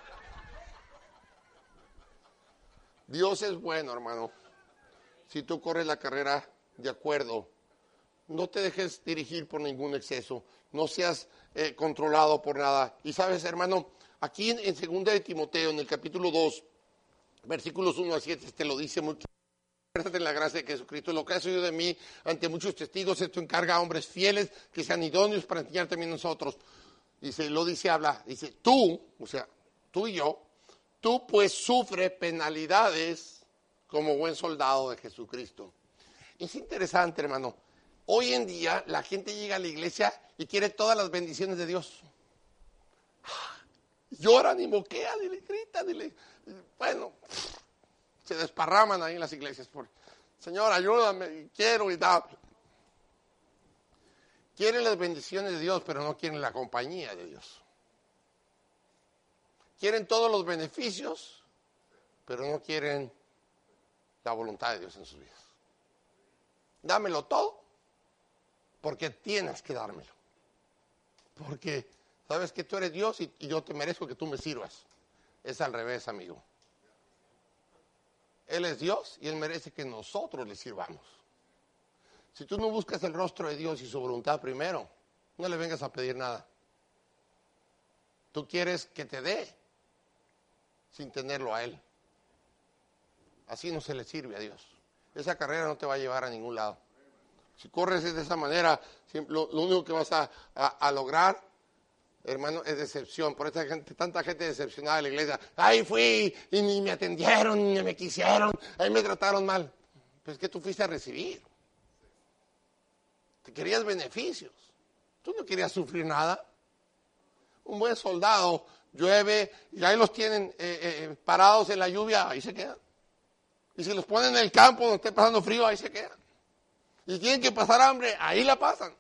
Dios es bueno, hermano. Si tú corres la carrera de acuerdo, no te dejes dirigir por ningún exceso, no seas eh, controlado por nada. Y sabes, hermano, aquí en, en segunda de Timoteo, en el capítulo dos, versículos uno a siete, te lo dice mucho. Fuérzate en la gracia de Jesucristo. Lo que has oído de mí ante muchos testigos, esto encarga a hombres fieles que sean idóneos para enseñar también a nosotros. Dice, lo dice, habla, dice, tú, o sea, tú y yo, tú pues sufre penalidades como buen soldado de Jesucristo. Es interesante, hermano. Hoy en día la gente llega a la iglesia y quiere todas las bendiciones de Dios. Lloran y moquean y le gritan y le... Bueno, se desparraman ahí en las iglesias. Por, Señor, ayúdame, quiero y da. Quieren las bendiciones de Dios, pero no quieren la compañía de Dios. Quieren todos los beneficios, pero no quieren la voluntad de Dios en sus vidas. Dámelo todo, porque tienes que dármelo. Porque sabes que tú eres Dios y, y yo te merezco que tú me sirvas. Es al revés, amigo. Él es Dios y Él merece que nosotros le sirvamos. Si tú no buscas el rostro de Dios y su voluntad primero, no le vengas a pedir nada. Tú quieres que te dé sin tenerlo a Él. Así no se le sirve a Dios. Esa carrera no te va a llevar a ningún lado. Si corres de esa manera, lo, lo único que vas a, a, a lograr, hermano, es decepción. Por esta gente, tanta gente decepcionada en la iglesia. Ahí fui y ni me atendieron, ni me quisieron, ahí me trataron mal. Pues que tú fuiste a recibir. Te querías beneficios. Tú no querías sufrir nada. Un buen soldado llueve y ahí los tienen eh, eh, parados en la lluvia, ahí se quedan. Y si los ponen en el campo donde esté pasando frío, ahí se quedan. Y tienen que pasar hambre, ahí la pasan.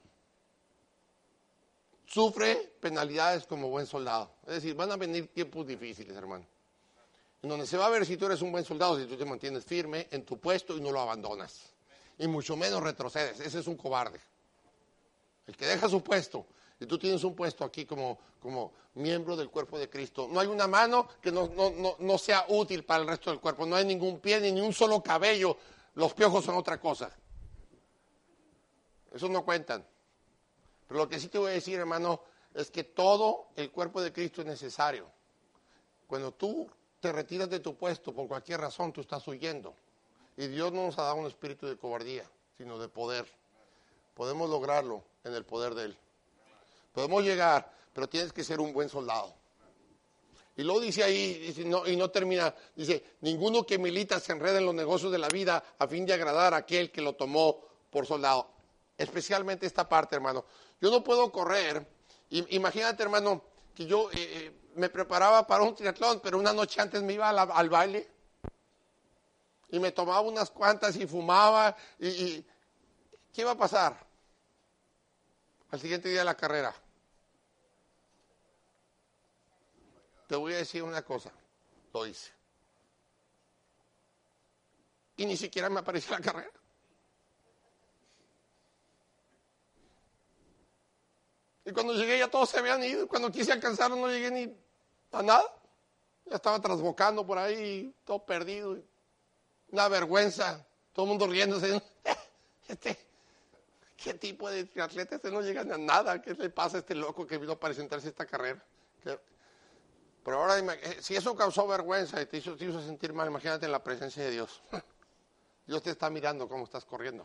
Sufre penalidades como buen soldado. Es decir, van a venir tiempos difíciles, hermano. En donde se va a ver si tú eres un buen soldado, si tú te mantienes firme en tu puesto y no lo abandonas. Y mucho menos retrocedes. Ese es un cobarde. El que deja su puesto, y tú tienes un puesto aquí como, como miembro del cuerpo de Cristo. No hay una mano que no, no, no, no sea útil para el resto del cuerpo. No hay ningún pie ni, ni un solo cabello. Los piojos son otra cosa. Esos no cuentan. Pero lo que sí te voy a decir, hermano, es que todo el cuerpo de Cristo es necesario. Cuando tú te retiras de tu puesto por cualquier razón, tú estás huyendo. Y Dios no nos ha dado un espíritu de cobardía, sino de poder. Podemos lograrlo en el poder de Él. Podemos llegar, pero tienes que ser un buen soldado. Y luego dice ahí, dice, no, y no termina, dice, ninguno que milita se enreda en los negocios de la vida a fin de agradar a aquel que lo tomó por soldado. especialmente esta parte, hermano. Yo no puedo correr. I- imagínate, hermano, que yo eh, eh, me preparaba para un triatlón, pero una noche antes me iba a la- al baile y me tomaba unas cuantas y fumaba. Y, y ¿qué iba a pasar al siguiente día de la carrera? Te voy a decir una cosa, lo hice. Y ni siquiera me apareció la carrera. Y cuando llegué ya todos se habían ido. Cuando quise alcanzarlo no llegué ni a nada. Ya estaba trasbocando por ahí, todo perdido. Una vergüenza. Todo el mundo riéndose. Este, ¿qué tipo de atleta? Este no llega a nada. ¿Qué le pasa a este loco que vino a presentarse esta carrera? ¿Qué? Pero ahora, si eso causó vergüenza y te hizo, te hizo sentir mal, imagínate en la presencia de Dios. Dios te está mirando cómo estás corriendo.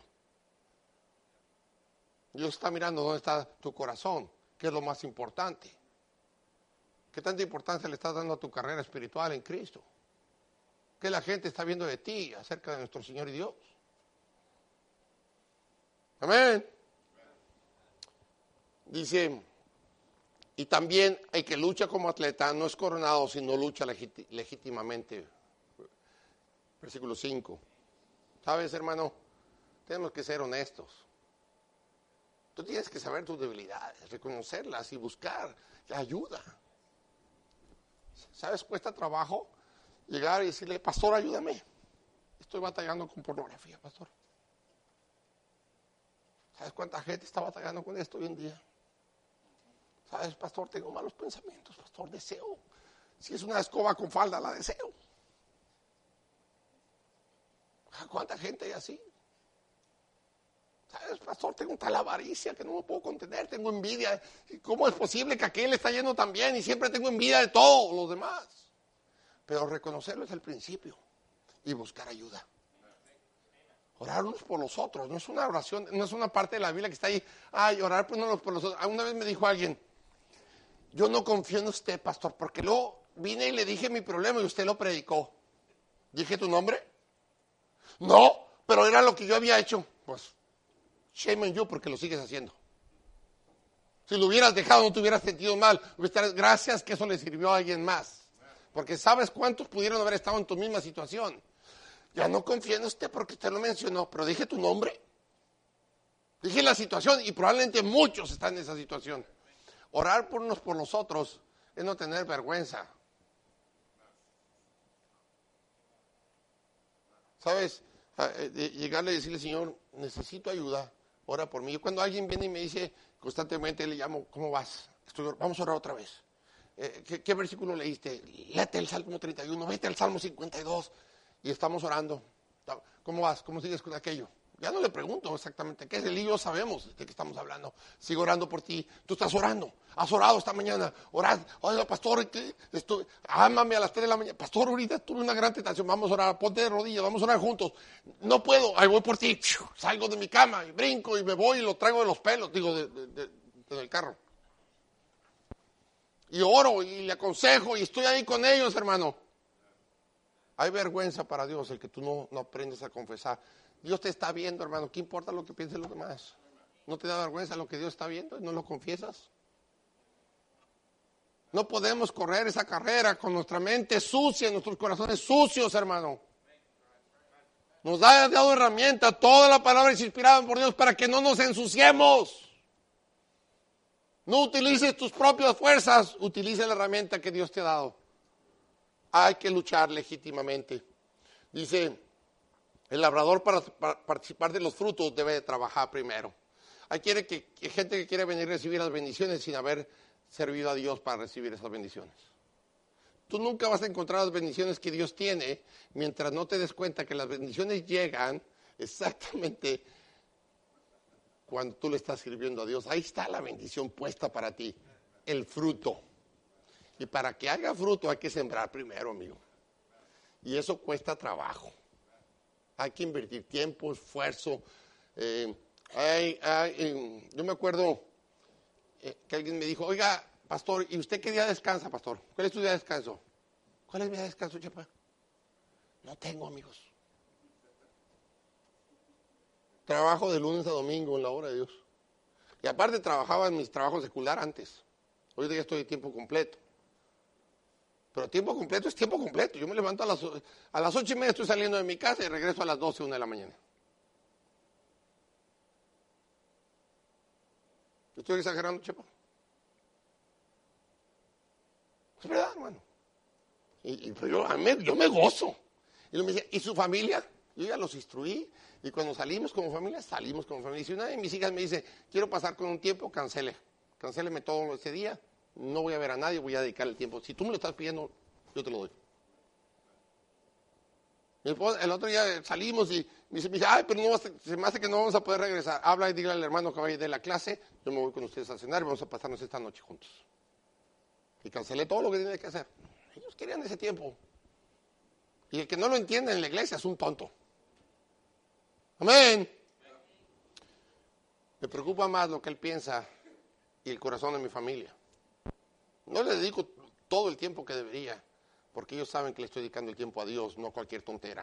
Dios está mirando dónde está tu corazón, que es lo más importante. ¿Qué tanta importancia le estás dando a tu carrera espiritual en Cristo? ¿Qué la gente está viendo de ti acerca de nuestro Señor y Dios? Amén. Dice, y también el que lucha como atleta no es coronado, sino lucha legít- legítimamente. Versículo cinco. ¿Sabes, hermano? Tenemos que ser honestos. Tú tienes que saber tus debilidades, reconocerlas y buscar la ayuda. ¿Sabes? Cuesta trabajo llegar y decirle, pastor, ayúdame. Estoy batallando con pornografía, pastor. ¿Sabes cuánta gente está batallando con esto hoy en día? ¿Sabes, pastor? Tengo malos pensamientos, pastor, deseo. Si es una escoba con falda, la deseo. ¿Cuánta gente hay así? ¿Sabes, pastor? Tengo tal avaricia que no me puedo contener, tengo envidia. ¿Cómo es posible que aquel está yendo tan bien y siempre tengo envidia de todos los demás? Pero reconocerlo es el principio y buscar ayuda. Orar unos por los otros, no es una oración, no es una parte de la Biblia que está ahí, ay, orar unos por los otros. Una vez me dijo alguien, yo no confío en usted, pastor, porque luego vine y le dije mi problema y usted lo predicó. ¿Dije tu nombre? No, pero era lo que yo había hecho. Pues, shame on you porque lo sigues haciendo. Si lo hubieras dejado no te hubieras sentido mal. Gracias que eso le sirvió a alguien más. Porque sabes cuántos pudieron haber estado en tu misma situación. Ya no confío en usted porque usted lo mencionó, pero dije tu nombre. Dije la situación y probablemente muchos están en esa situación. Orar por unos por los otros es no tener vergüenza. ¿Sabes? Llegarle y decirle, Señor, necesito ayuda, ora por mí. Yo cuando alguien viene y me dice constantemente, le llamo, ¿cómo vas? Estoy, vamos a orar otra vez. Eh, ¿qué, ¿Qué versículo leíste? Léete el Salmo treinta y uno, vete al Salmo cincuenta y dos. Y estamos orando. ¿Cómo vas? ¿Cómo sigues con aquello? Ya no le pregunto exactamente qué es, él y yo sabemos de qué estamos hablando. Sigo orando por ti. Tú estás orando. Has orado esta mañana. Orad. Oiga, pastor, ¿qué? Estoy, ámame a las tres de la mañana. Pastor, ahorita tuve una gran tentación. Vamos a orar. Ponte de rodillas. Vamos a orar juntos. No puedo. Ahí voy por ti. Salgo de mi cama y brinco y me voy y lo traigo de los pelos. Digo, de, de, de, de, del carro. Y oro y le aconsejo y estoy ahí con ellos, hermano. Hay vergüenza para Dios el que tú no, no aprendes a confesar. Dios te está viendo, hermano. ¿Qué importa lo que piensen los demás? ¿No te da vergüenza lo que Dios está viendo y no lo confiesas? No podemos correr esa carrera con nuestra mente sucia, nuestros corazones sucios, hermano. Nos ha dado herramienta, toda la palabra es inspirada por Dios para que no nos ensuciemos. No utilices tus propias fuerzas, utiliza la herramienta que Dios te ha dado. Hay que luchar legítimamente. Dice, el labrador para, para participar de los frutos debe de trabajar primero. Hay quiere que, que gente que quiere venir a recibir las bendiciones sin haber servido a Dios para recibir esas bendiciones. Tú nunca vas a encontrar las bendiciones que Dios tiene mientras no te des cuenta que las bendiciones llegan exactamente cuando tú le estás sirviendo a Dios. Ahí está la bendición puesta para ti, el fruto. Y para que haga fruto hay que sembrar primero, amigo. Y eso cuesta trabajo. Hay que invertir tiempo, esfuerzo. Eh, hay, hay, eh, yo me acuerdo eh, que alguien me dijo, oiga, pastor, ¿y usted qué día descansa, pastor? ¿Cuál es tu día de descanso? ¿Cuál es mi día de descanso, chapa? No tengo, amigos. Trabajo de lunes a domingo en la obra de Dios. Y aparte trabajaba en mis trabajos secular antes. Hoy ya estoy de tiempo completo. Pero tiempo completo es tiempo completo. Yo me levanto a las, a las ocho y media, estoy saliendo de mi casa y regreso a las doce, una de la mañana. ¿Estoy exagerando, Chepo? Es verdad, hermano. Y, y pues yo, a mí, yo me gozo. Y, me decía, ¿y su familia? Yo ya los instruí. Y cuando salimos como familia, salimos como familia. Y si una de mis hijas me dice, quiero pasar con un tiempo, cancele. Cancéleme todo ese día. No voy a ver a nadie, voy a dedicar el tiempo. Si tú me lo estás pidiendo, yo te lo doy. El otro día salimos y me dice, ay, pero no, se me hace que no vamos a poder regresar. Habla y dígale al hermano que vaya de la clase, yo me voy con ustedes a cenar y vamos a pasarnos esta noche juntos. Y cancelé todo lo que tenía que hacer. Ellos querían ese tiempo. Y el que no lo entiende en la iglesia es un tonto. Amén. Me preocupa más lo que él piensa y el corazón de mi familia. No le dedico todo el tiempo que debería, porque ellos saben que le estoy dedicando el tiempo a Dios, no a cualquier tontera.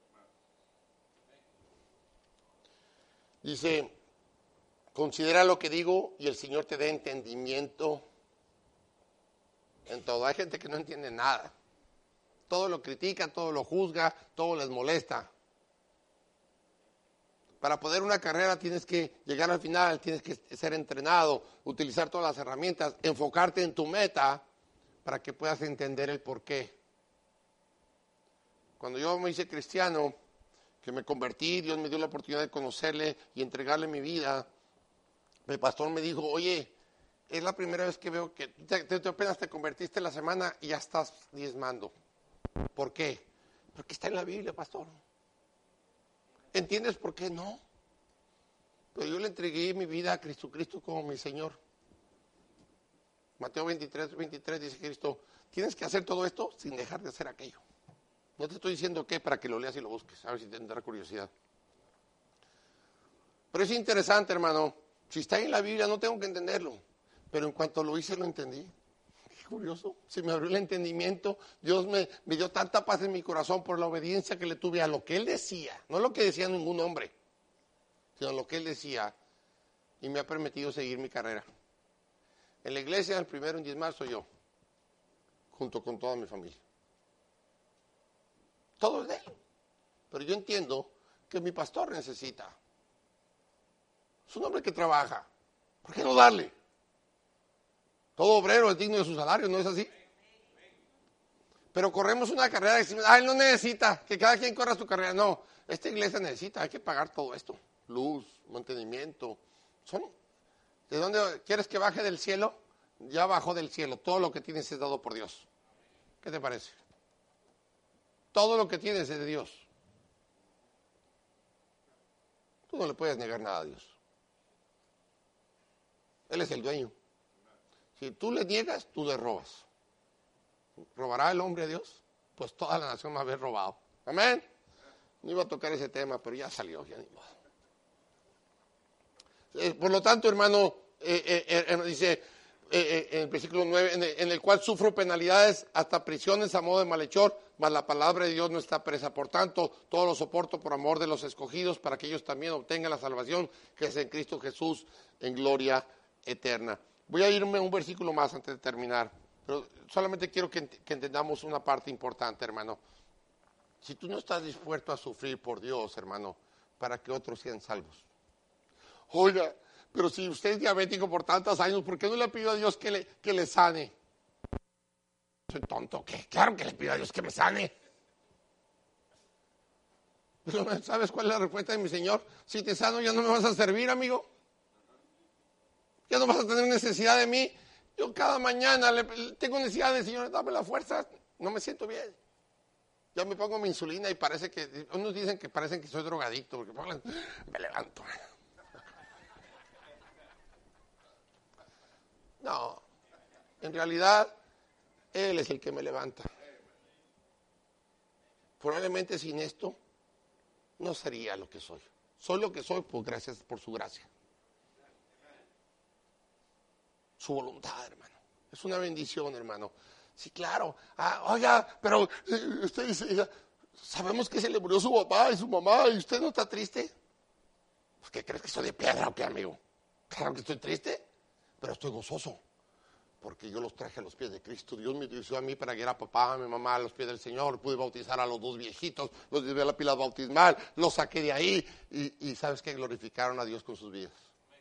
Dice, considera lo que digo y el Señor te dé entendimiento en todo. Hay gente que no entiende nada. Todo lo critica, todo lo juzga, todo les molesta. Para poder una carrera tienes que llegar al final, tienes que ser entrenado, utilizar todas las herramientas, enfocarte en tu meta para que puedas entender el porqué. Cuando yo me hice cristiano, que me convertí, Dios me dio la oportunidad de conocerle y entregarle mi vida, el pastor me dijo, oye, es la primera vez que veo que te, te, apenas te convertiste la semana y ya estás diezmando. ¿Por qué? Porque está en la Biblia, pastor. ¿Entiendes por qué no? Pero yo le entregué mi vida a Jesucristo como mi Señor. Mateo veintitrés, veintitrés dice Cristo, tienes que hacer todo esto sin dejar de hacer aquello. No te estoy diciendo qué para que lo leas y lo busques, a ver si te tendrá curiosidad. Pero es interesante, hermano. Si está en la Biblia no tengo que entenderlo. Pero en cuanto lo hice lo entendí. Qué curioso. Se me abrió el entendimiento. Dios me, me dio tanta paz en mi corazón por la obediencia que le tuve a lo que Él decía. No lo que decía ningún hombre, sino lo que Él decía. Y me ha permitido seguir mi carrera. En la iglesia el primero en diezmar soy yo. Junto con toda mi familia. Todo es de Él. Pero yo entiendo que mi pastor necesita. Es un hombre que trabaja. ¿Por qué no darle? Todo obrero es digno de su salario, ¿no es así? Pero corremos una carrera y decimos, ah, él no necesita, que cada quien corra su carrera. No, esta iglesia necesita, hay que pagar todo esto. Luz, mantenimiento. Son, ¿de dónde quieres que baje del cielo? Ya bajó del cielo. Todo lo que tienes es dado por Dios. ¿Qué te parece? Todo lo que tienes es de Dios. Tú no le puedes negar nada a Dios. Él es el dueño. Si tú le niegas, tú le robas. ¿Robará el hombre a Dios? Pues toda la nación va a haber robado. Amén. No iba a tocar ese tema, pero ya salió, ya ni modo. Eh, por lo tanto, hermano, eh, eh, eh, dice eh, eh, en el versículo nueve, en el, en el cual sufro penalidades hasta prisiones a modo de malhechor, mas la palabra de Dios no está presa. Por tanto, todo lo soporto por amor de los escogidos, para que ellos también obtengan la salvación que es en Cristo Jesús, en gloria eterna. Voy a irme un versículo más antes de terminar, pero solamente quiero que, que entendamos una parte importante, hermano. Si tú no estás dispuesto a sufrir por Dios, hermano, para que otros sean salvos. Oiga, pero si usted es diabético por tantos años, ¿por qué no le pido a Dios que le, que le sane? Soy tonto, ¿qué? Claro que le pido a Dios que me sane. Pero ¿sabes cuál es la respuesta de mi Señor? Si te sano ya no me vas a servir, amigo. Ya no vas a tener necesidad de mí. Yo cada mañana le, tengo necesidad de Señor, dame la fuerza. No me siento bien. Ya me pongo mi insulina y parece que, unos dicen que parecen que soy drogadicto, porque me levanto. No, en realidad, Él es el que me levanta. Probablemente sin esto, no sería lo que soy. Soy lo que soy por gracias, por su gracia. Su voluntad, hermano. Es una bendición, hermano. Sí, claro. Ah, oiga, pero eh, usted dice, sabemos que se le murió su papá y su mamá y usted no está triste. ¿Qué crees que soy de piedra o qué, amigo? Claro que estoy triste, pero estoy gozoso. Porque yo los traje a los pies de Cristo. Dios me utilizó a mí para guiar a papá, a mi mamá a los pies del Señor. Pude bautizar a los dos viejitos, los llevé a la pila bautismal, los saqué de ahí. Y, y ¿sabes qué? Glorificaron a Dios con sus vidas.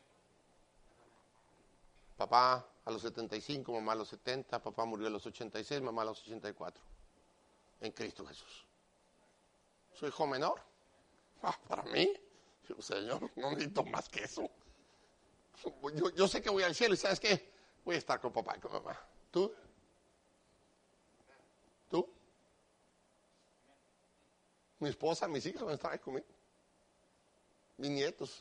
Papá a los setenta y cinco, mamá a los setenta, papá murió a los ochenta y seis, mamá a los ochenta y cuatro. En Cristo Jesús. ¿Soy hijo menor? Ah, para mí, Señor, no necesito más que eso. Yo, yo sé que voy al cielo y ¿sabes qué? Voy a estar con papá y con mamá. ¿Tú? ¿Tú? Mi esposa, mis hijos van a estar ahí conmigo. Mis nietos.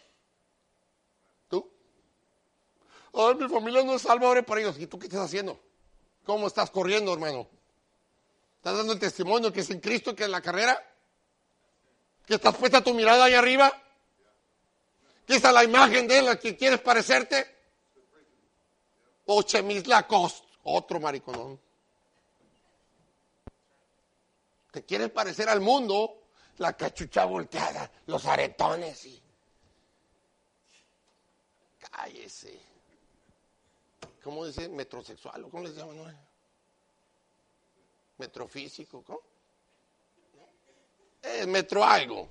¿Tú? Ay, mi familia no es salva, ore por ellos. ¿Y tú qué estás haciendo? ¿Cómo estás corriendo, hermano? ¿Estás dando el testimonio que es en Cristo, que es la carrera? ¿Que estás puesta tu mirada ahí arriba? ¿Que esa es la imagen de la que quieres parecerte? O Chemis Lacoste, otro mariconón. ¿Te quieres parecer al mundo? La cachucha volteada, los aretones y... Cállese. ¿Cómo dice? Metrosexual, ¿o cómo les llaman? No? Metrofísico, ¿cómo? Es metro algo.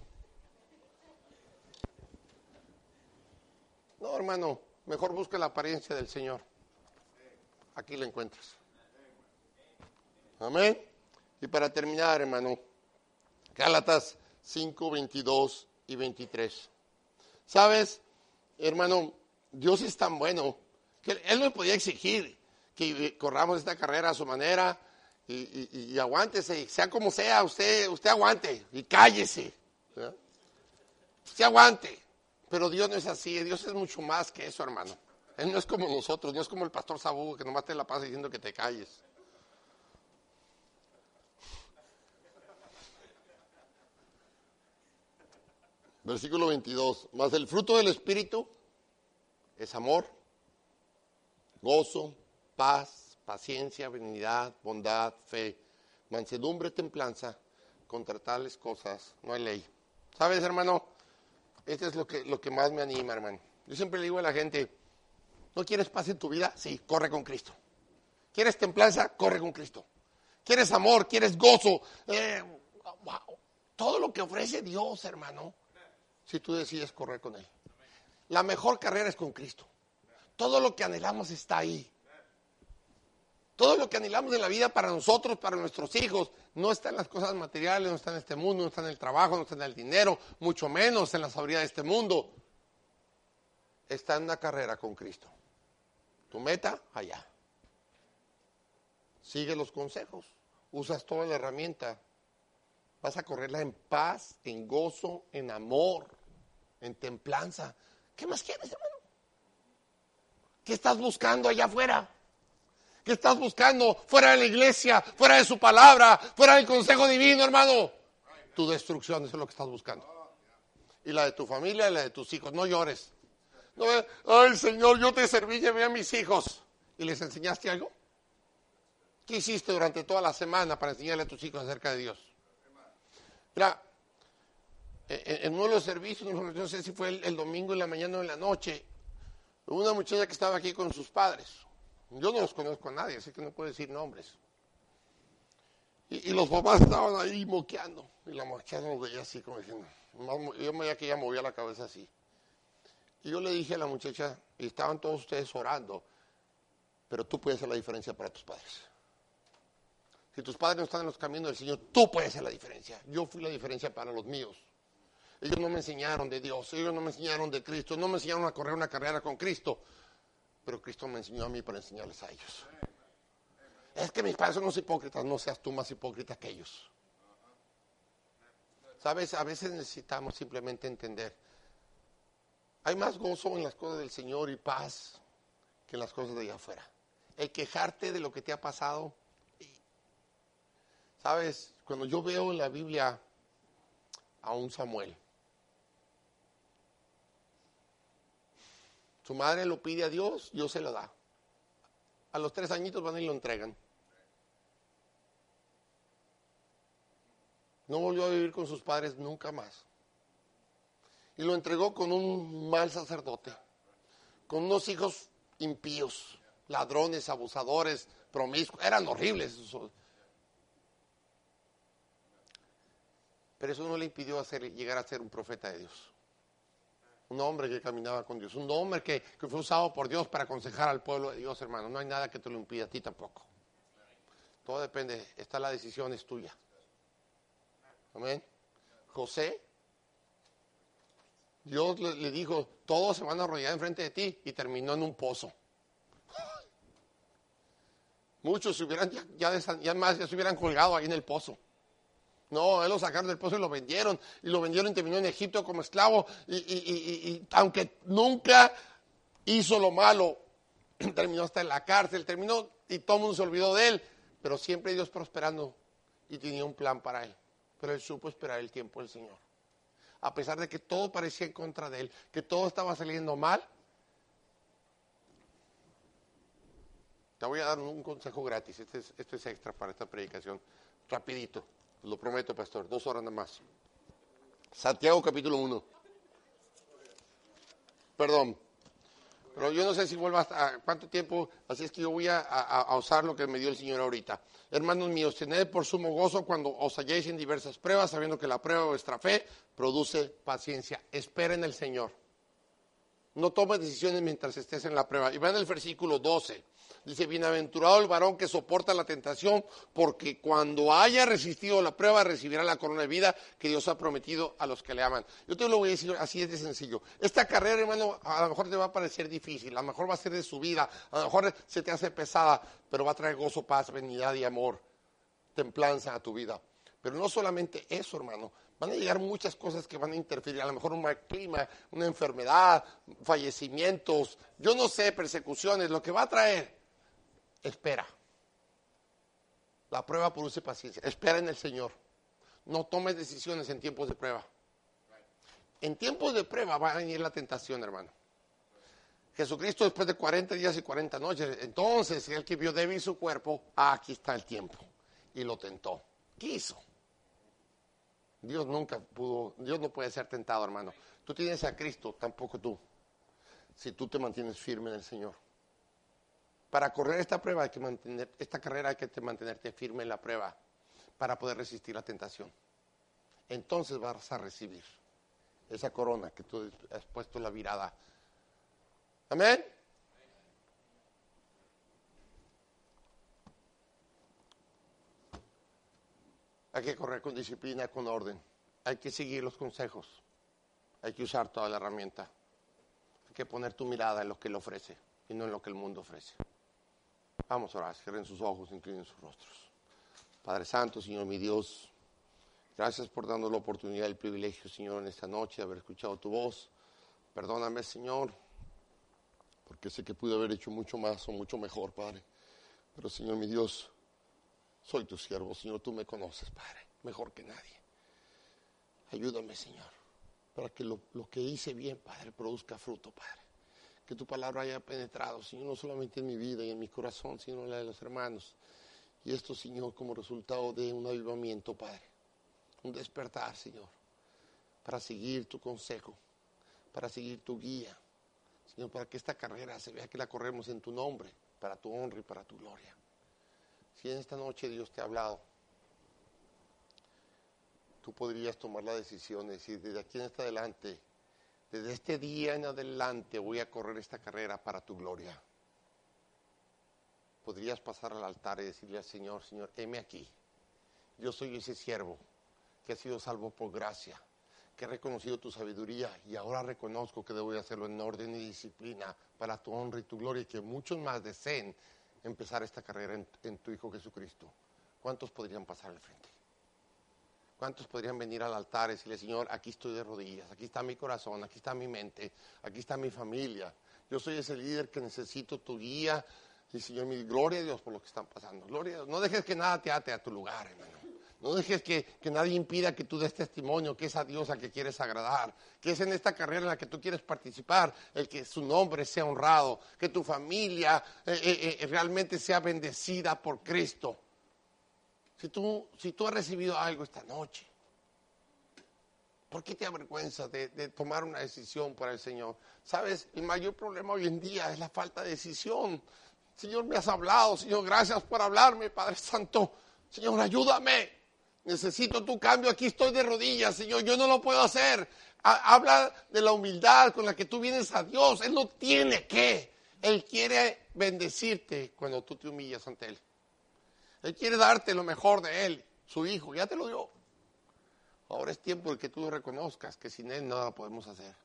No, hermano, mejor busca la apariencia del Señor. Aquí la encuentras. Amén. Y para terminar, hermano, Gálatas cinco, veintidós y veintitrés. ¿Sabes, hermano? Dios es tan bueno que Él nos podía exigir que corramos esta carrera a su manera y, y, y aguántese, sea como sea, usted, usted aguante y cállese. ¿Verdad? Usted aguante. Pero Dios no es así, Dios es mucho más que eso, hermano. Él no es como nosotros, no es como el pastor Saúl que nomás te la pasa diciendo que te calles. Versículo veintidós. Mas el fruto del Espíritu es amor, gozo, paz, paciencia, benignidad, bondad, fe, mansedumbre, templanza. Contra tales cosas no hay ley. ¿Sabes, hermano? Esto es lo que, lo que más me anima, hermano. Yo siempre le digo a la gente, ¿no quieres paz en tu vida? Sí, corre con Cristo. ¿Quieres templanza? Corre con Cristo. ¿Quieres amor? ¿Quieres gozo? Eh, wow. Todo lo que ofrece Dios, hermano, si tú decides correr con Él. La mejor carrera es con Cristo. Todo lo que anhelamos está ahí. Todo lo que anhelamos en la vida para nosotros, para nuestros hijos, no está en las cosas materiales, no está en este mundo, no está en el trabajo, no está en el dinero, mucho menos en la sabiduría de este mundo. Está en una carrera con Cristo. Tu meta, allá. Sigue los consejos. Usas toda la herramienta. Vas a correrla en paz, en gozo, en amor, en templanza. ¿Qué más quieres, hermano? ¿Qué estás buscando allá afuera? ¿Qué estás buscando fuera de la iglesia, fuera de su palabra, fuera del consejo divino, hermano? Tu destrucción, eso es lo que estás buscando. Y la de tu familia y la de tus hijos. No llores. No, ay, Señor, yo te serví, llevé a mis hijos. ¿Y les enseñaste algo? ¿Qué hiciste durante toda la semana para enseñarle a tus hijos acerca de Dios? Mira, en uno de los servicios, no sé si fue el, el domingo en la mañana o en la noche, hubo una muchacha que estaba aquí con sus padres. Yo no los conozco a nadie, así que no puedo decir nombres. Y, y los papás estaban ahí moqueando. Y la muchacha nos veía así como diciendo, yo me veía que ella movía la cabeza así. Y yo le dije a la muchacha, y estaban todos ustedes orando, pero tú puedes hacer la diferencia para tus padres. Si tus padres no están en los caminos del Señor, tú puedes hacer la diferencia. Yo fui la diferencia para los míos. Ellos no me enseñaron de Dios, ellos no me enseñaron de Cristo, no me enseñaron a correr una carrera con Cristo. Pero Cristo me enseñó a mí para enseñarles a ellos. Es que mis padres son unos hipócritas, no seas tú más hipócrita que ellos. ¿Sabes? A veces necesitamos simplemente entender. Hay más gozo en las cosas del Señor y paz que en las cosas de allá afuera. El quejarte de lo que te ha pasado. ¿Sabes? Cuando yo veo en la Biblia a un Samuel, su madre lo pide a Dios, Dios se lo da. A los tres añitos van y lo entregan. No volvió a vivir con sus padres nunca más. y lo entregó con un mal sacerdote, con unos hijos impíos, ladrones, abusadores, promiscuos, eran horribles. Pero eso no le impidió hacer, llegar a ser un profeta de Dios. Un hombre que caminaba con Dios, un hombre que, que fue usado por Dios para aconsejar al pueblo de Dios, hermano. No hay nada que te lo impida, a ti tampoco. Todo depende, esta la decisión es tuya. Amén. José, Dios le, le dijo, todos se van a arrodillar enfrente de ti, y terminó en un pozo. Muchos se hubieran, ya, ya, de, ya más, ya se hubieran colgado ahí en el pozo. No, él lo sacaron del pozo y lo vendieron, y lo vendieron y terminó en Egipto como esclavo, y, y, y, y aunque nunca hizo lo malo, terminó hasta en la cárcel, terminó y todo el mundo se olvidó de él, pero siempre Dios prosperando y tenía un plan para él, pero él supo esperar el tiempo del Señor. A pesar de que todo parecía en contra de él, que todo estaba saliendo mal, te voy a dar un consejo gratis, este es, este es extra para esta predicación, rapidito. Lo prometo, pastor, dos horas nada más. Santiago capítulo uno. Perdón, pero yo no sé si vuelva hasta cuánto tiempo, así es que yo voy a, a, a usar lo que me dio el Señor ahorita. Hermanos míos, tened por sumo gozo cuando os halléis en diversas pruebas, sabiendo que la prueba de vuestra fe produce paciencia. Espera en el Señor. No tomes decisiones mientras estés en la prueba. Y vean el versículo doce. Dice, bienaventurado el varón que soporta la tentación, porque cuando haya resistido la prueba, recibirá la corona de vida que Dios ha prometido a los que le aman. Yo te lo voy a decir así es de sencillo. Esta carrera, hermano, a lo mejor te va a parecer difícil, a lo mejor va a ser de subida, a lo mejor se te hace pesada, pero va a traer gozo, paz, benignidad y amor, templanza a tu vida. Pero no solamente eso, hermano. Van a llegar muchas cosas que van a interferir, a lo mejor un mal clima, una enfermedad, fallecimientos, yo no sé, persecuciones, lo que va a traer. Espera. La prueba produce paciencia. Espera en el Señor. No tomes decisiones en tiempos de prueba. En tiempos de prueba va a venir la tentación, hermano. Jesucristo después de cuarenta días y cuarenta noches, entonces el que vio débil su cuerpo, ah, aquí está el tiempo. Y lo tentó. ¿Qué hizo? Dios nunca pudo, Dios no puede ser tentado, hermano. Tú tienes a Cristo, tampoco tú. Si tú te mantienes firme en el Señor. Para correr esta prueba hay que mantener, esta carrera hay que mantenerte firme en la prueba para poder resistir la tentación. Entonces vas a recibir esa corona que tú has puesto la virada. Amén. Hay que correr con disciplina, con orden. Hay que seguir los consejos. Hay que usar toda la herramienta. Hay que poner tu mirada en lo que Él ofrece y no en lo que el mundo ofrece. Vamos a orar, cierren sus ojos, inclinen sus rostros. Padre Santo, Señor mi Dios, gracias por darnos la oportunidad y el privilegio, Señor, en esta noche de haber escuchado tu voz. Perdóname, Señor, porque sé que pude haber hecho mucho más o mucho mejor, Padre. Pero, Señor mi Dios, soy tu siervo, Señor, tú me conoces, Padre, mejor que nadie. Ayúdame, Señor, para que lo, lo que hice bien, Padre, produzca fruto, Padre. Que tu palabra haya penetrado, Señor, no solamente en mi vida y en mi corazón, sino en la de los hermanos. Y esto, Señor, como resultado de un avivamiento, Padre. Un despertar, Señor, para seguir tu consejo, para seguir tu guía. Señor, para que esta carrera se vea que la corremos en tu nombre, para tu honra y para tu gloria. Si en esta noche Dios te ha hablado, tú podrías tomar la decisión de decir, desde aquí en adelante, desde este día en adelante voy a correr esta carrera para tu gloria. Podrías pasar al altar y decirle al Señor, Señor, heme aquí. Yo soy ese siervo que ha sido salvo por gracia, que he reconocido tu sabiduría y ahora reconozco que debo hacerlo en orden y disciplina para tu honra y tu gloria y que muchos más deseen empezar esta carrera en, en tu Hijo Jesucristo. ¿Cuántos podrían pasar al frente? ¿Cuántos podrían venir al altar y decirle, Señor, aquí estoy de rodillas, aquí está mi corazón, aquí está mi mente, aquí está mi familia? Yo soy ese líder que necesito tu guía. Y Señor, mi gloria a Dios por lo que están pasando. Gloria a Dios. No dejes que nada te ate a tu lugar, hermano. No dejes que, que nadie impida que tú des testimonio, que es a Dios a que quieres agradar, que es en esta carrera en la que tú quieres participar, el que su nombre sea honrado, que tu familia eh, eh, eh, realmente sea bendecida por Cristo. Si tú, si tú has recibido algo esta noche, ¿Por qué te avergüenzas de, de tomar una decisión para el Señor? ¿Sabes? El mayor problema hoy en día es la falta de decisión. Señor, me has hablado. Señor, gracias por hablarme, Padre Santo. Señor, ayúdame. Necesito tu cambio. Aquí estoy de rodillas, Señor. Yo no lo puedo hacer. Ha- habla de la humildad con la que tú vienes a Dios. Él no tiene que. Él quiere bendecirte cuando tú te humillas ante Él. Él quiere darte lo mejor de Él. Su Hijo, ya te lo dio. Ahora es tiempo de que tú lo reconozcas, que sin Él nada podemos hacer.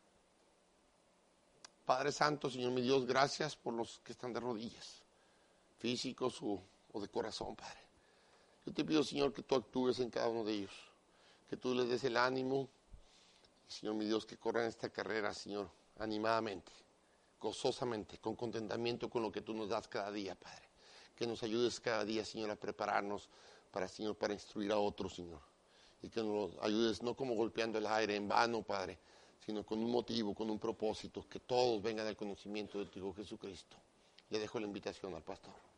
Padre Santo, Señor mi Dios, gracias por los que están de rodillas, físicos o, o de corazón, Padre. Yo te pido, Señor, que tú actúes en cada uno de ellos, que tú les des el ánimo, Señor mi Dios, que corran esta carrera, Señor, animadamente, gozosamente, con contentamiento con lo que tú nos das cada día, Padre. Que nos ayudes cada día, Señor, a prepararnos para, Señor, para instruir a otros, Señor. Y que nos ayudes no como golpeando el aire en vano, Padre, sino con un motivo, con un propósito, que todos vengan al conocimiento de tu Hijo Jesucristo. Le dejo la invitación al pastor.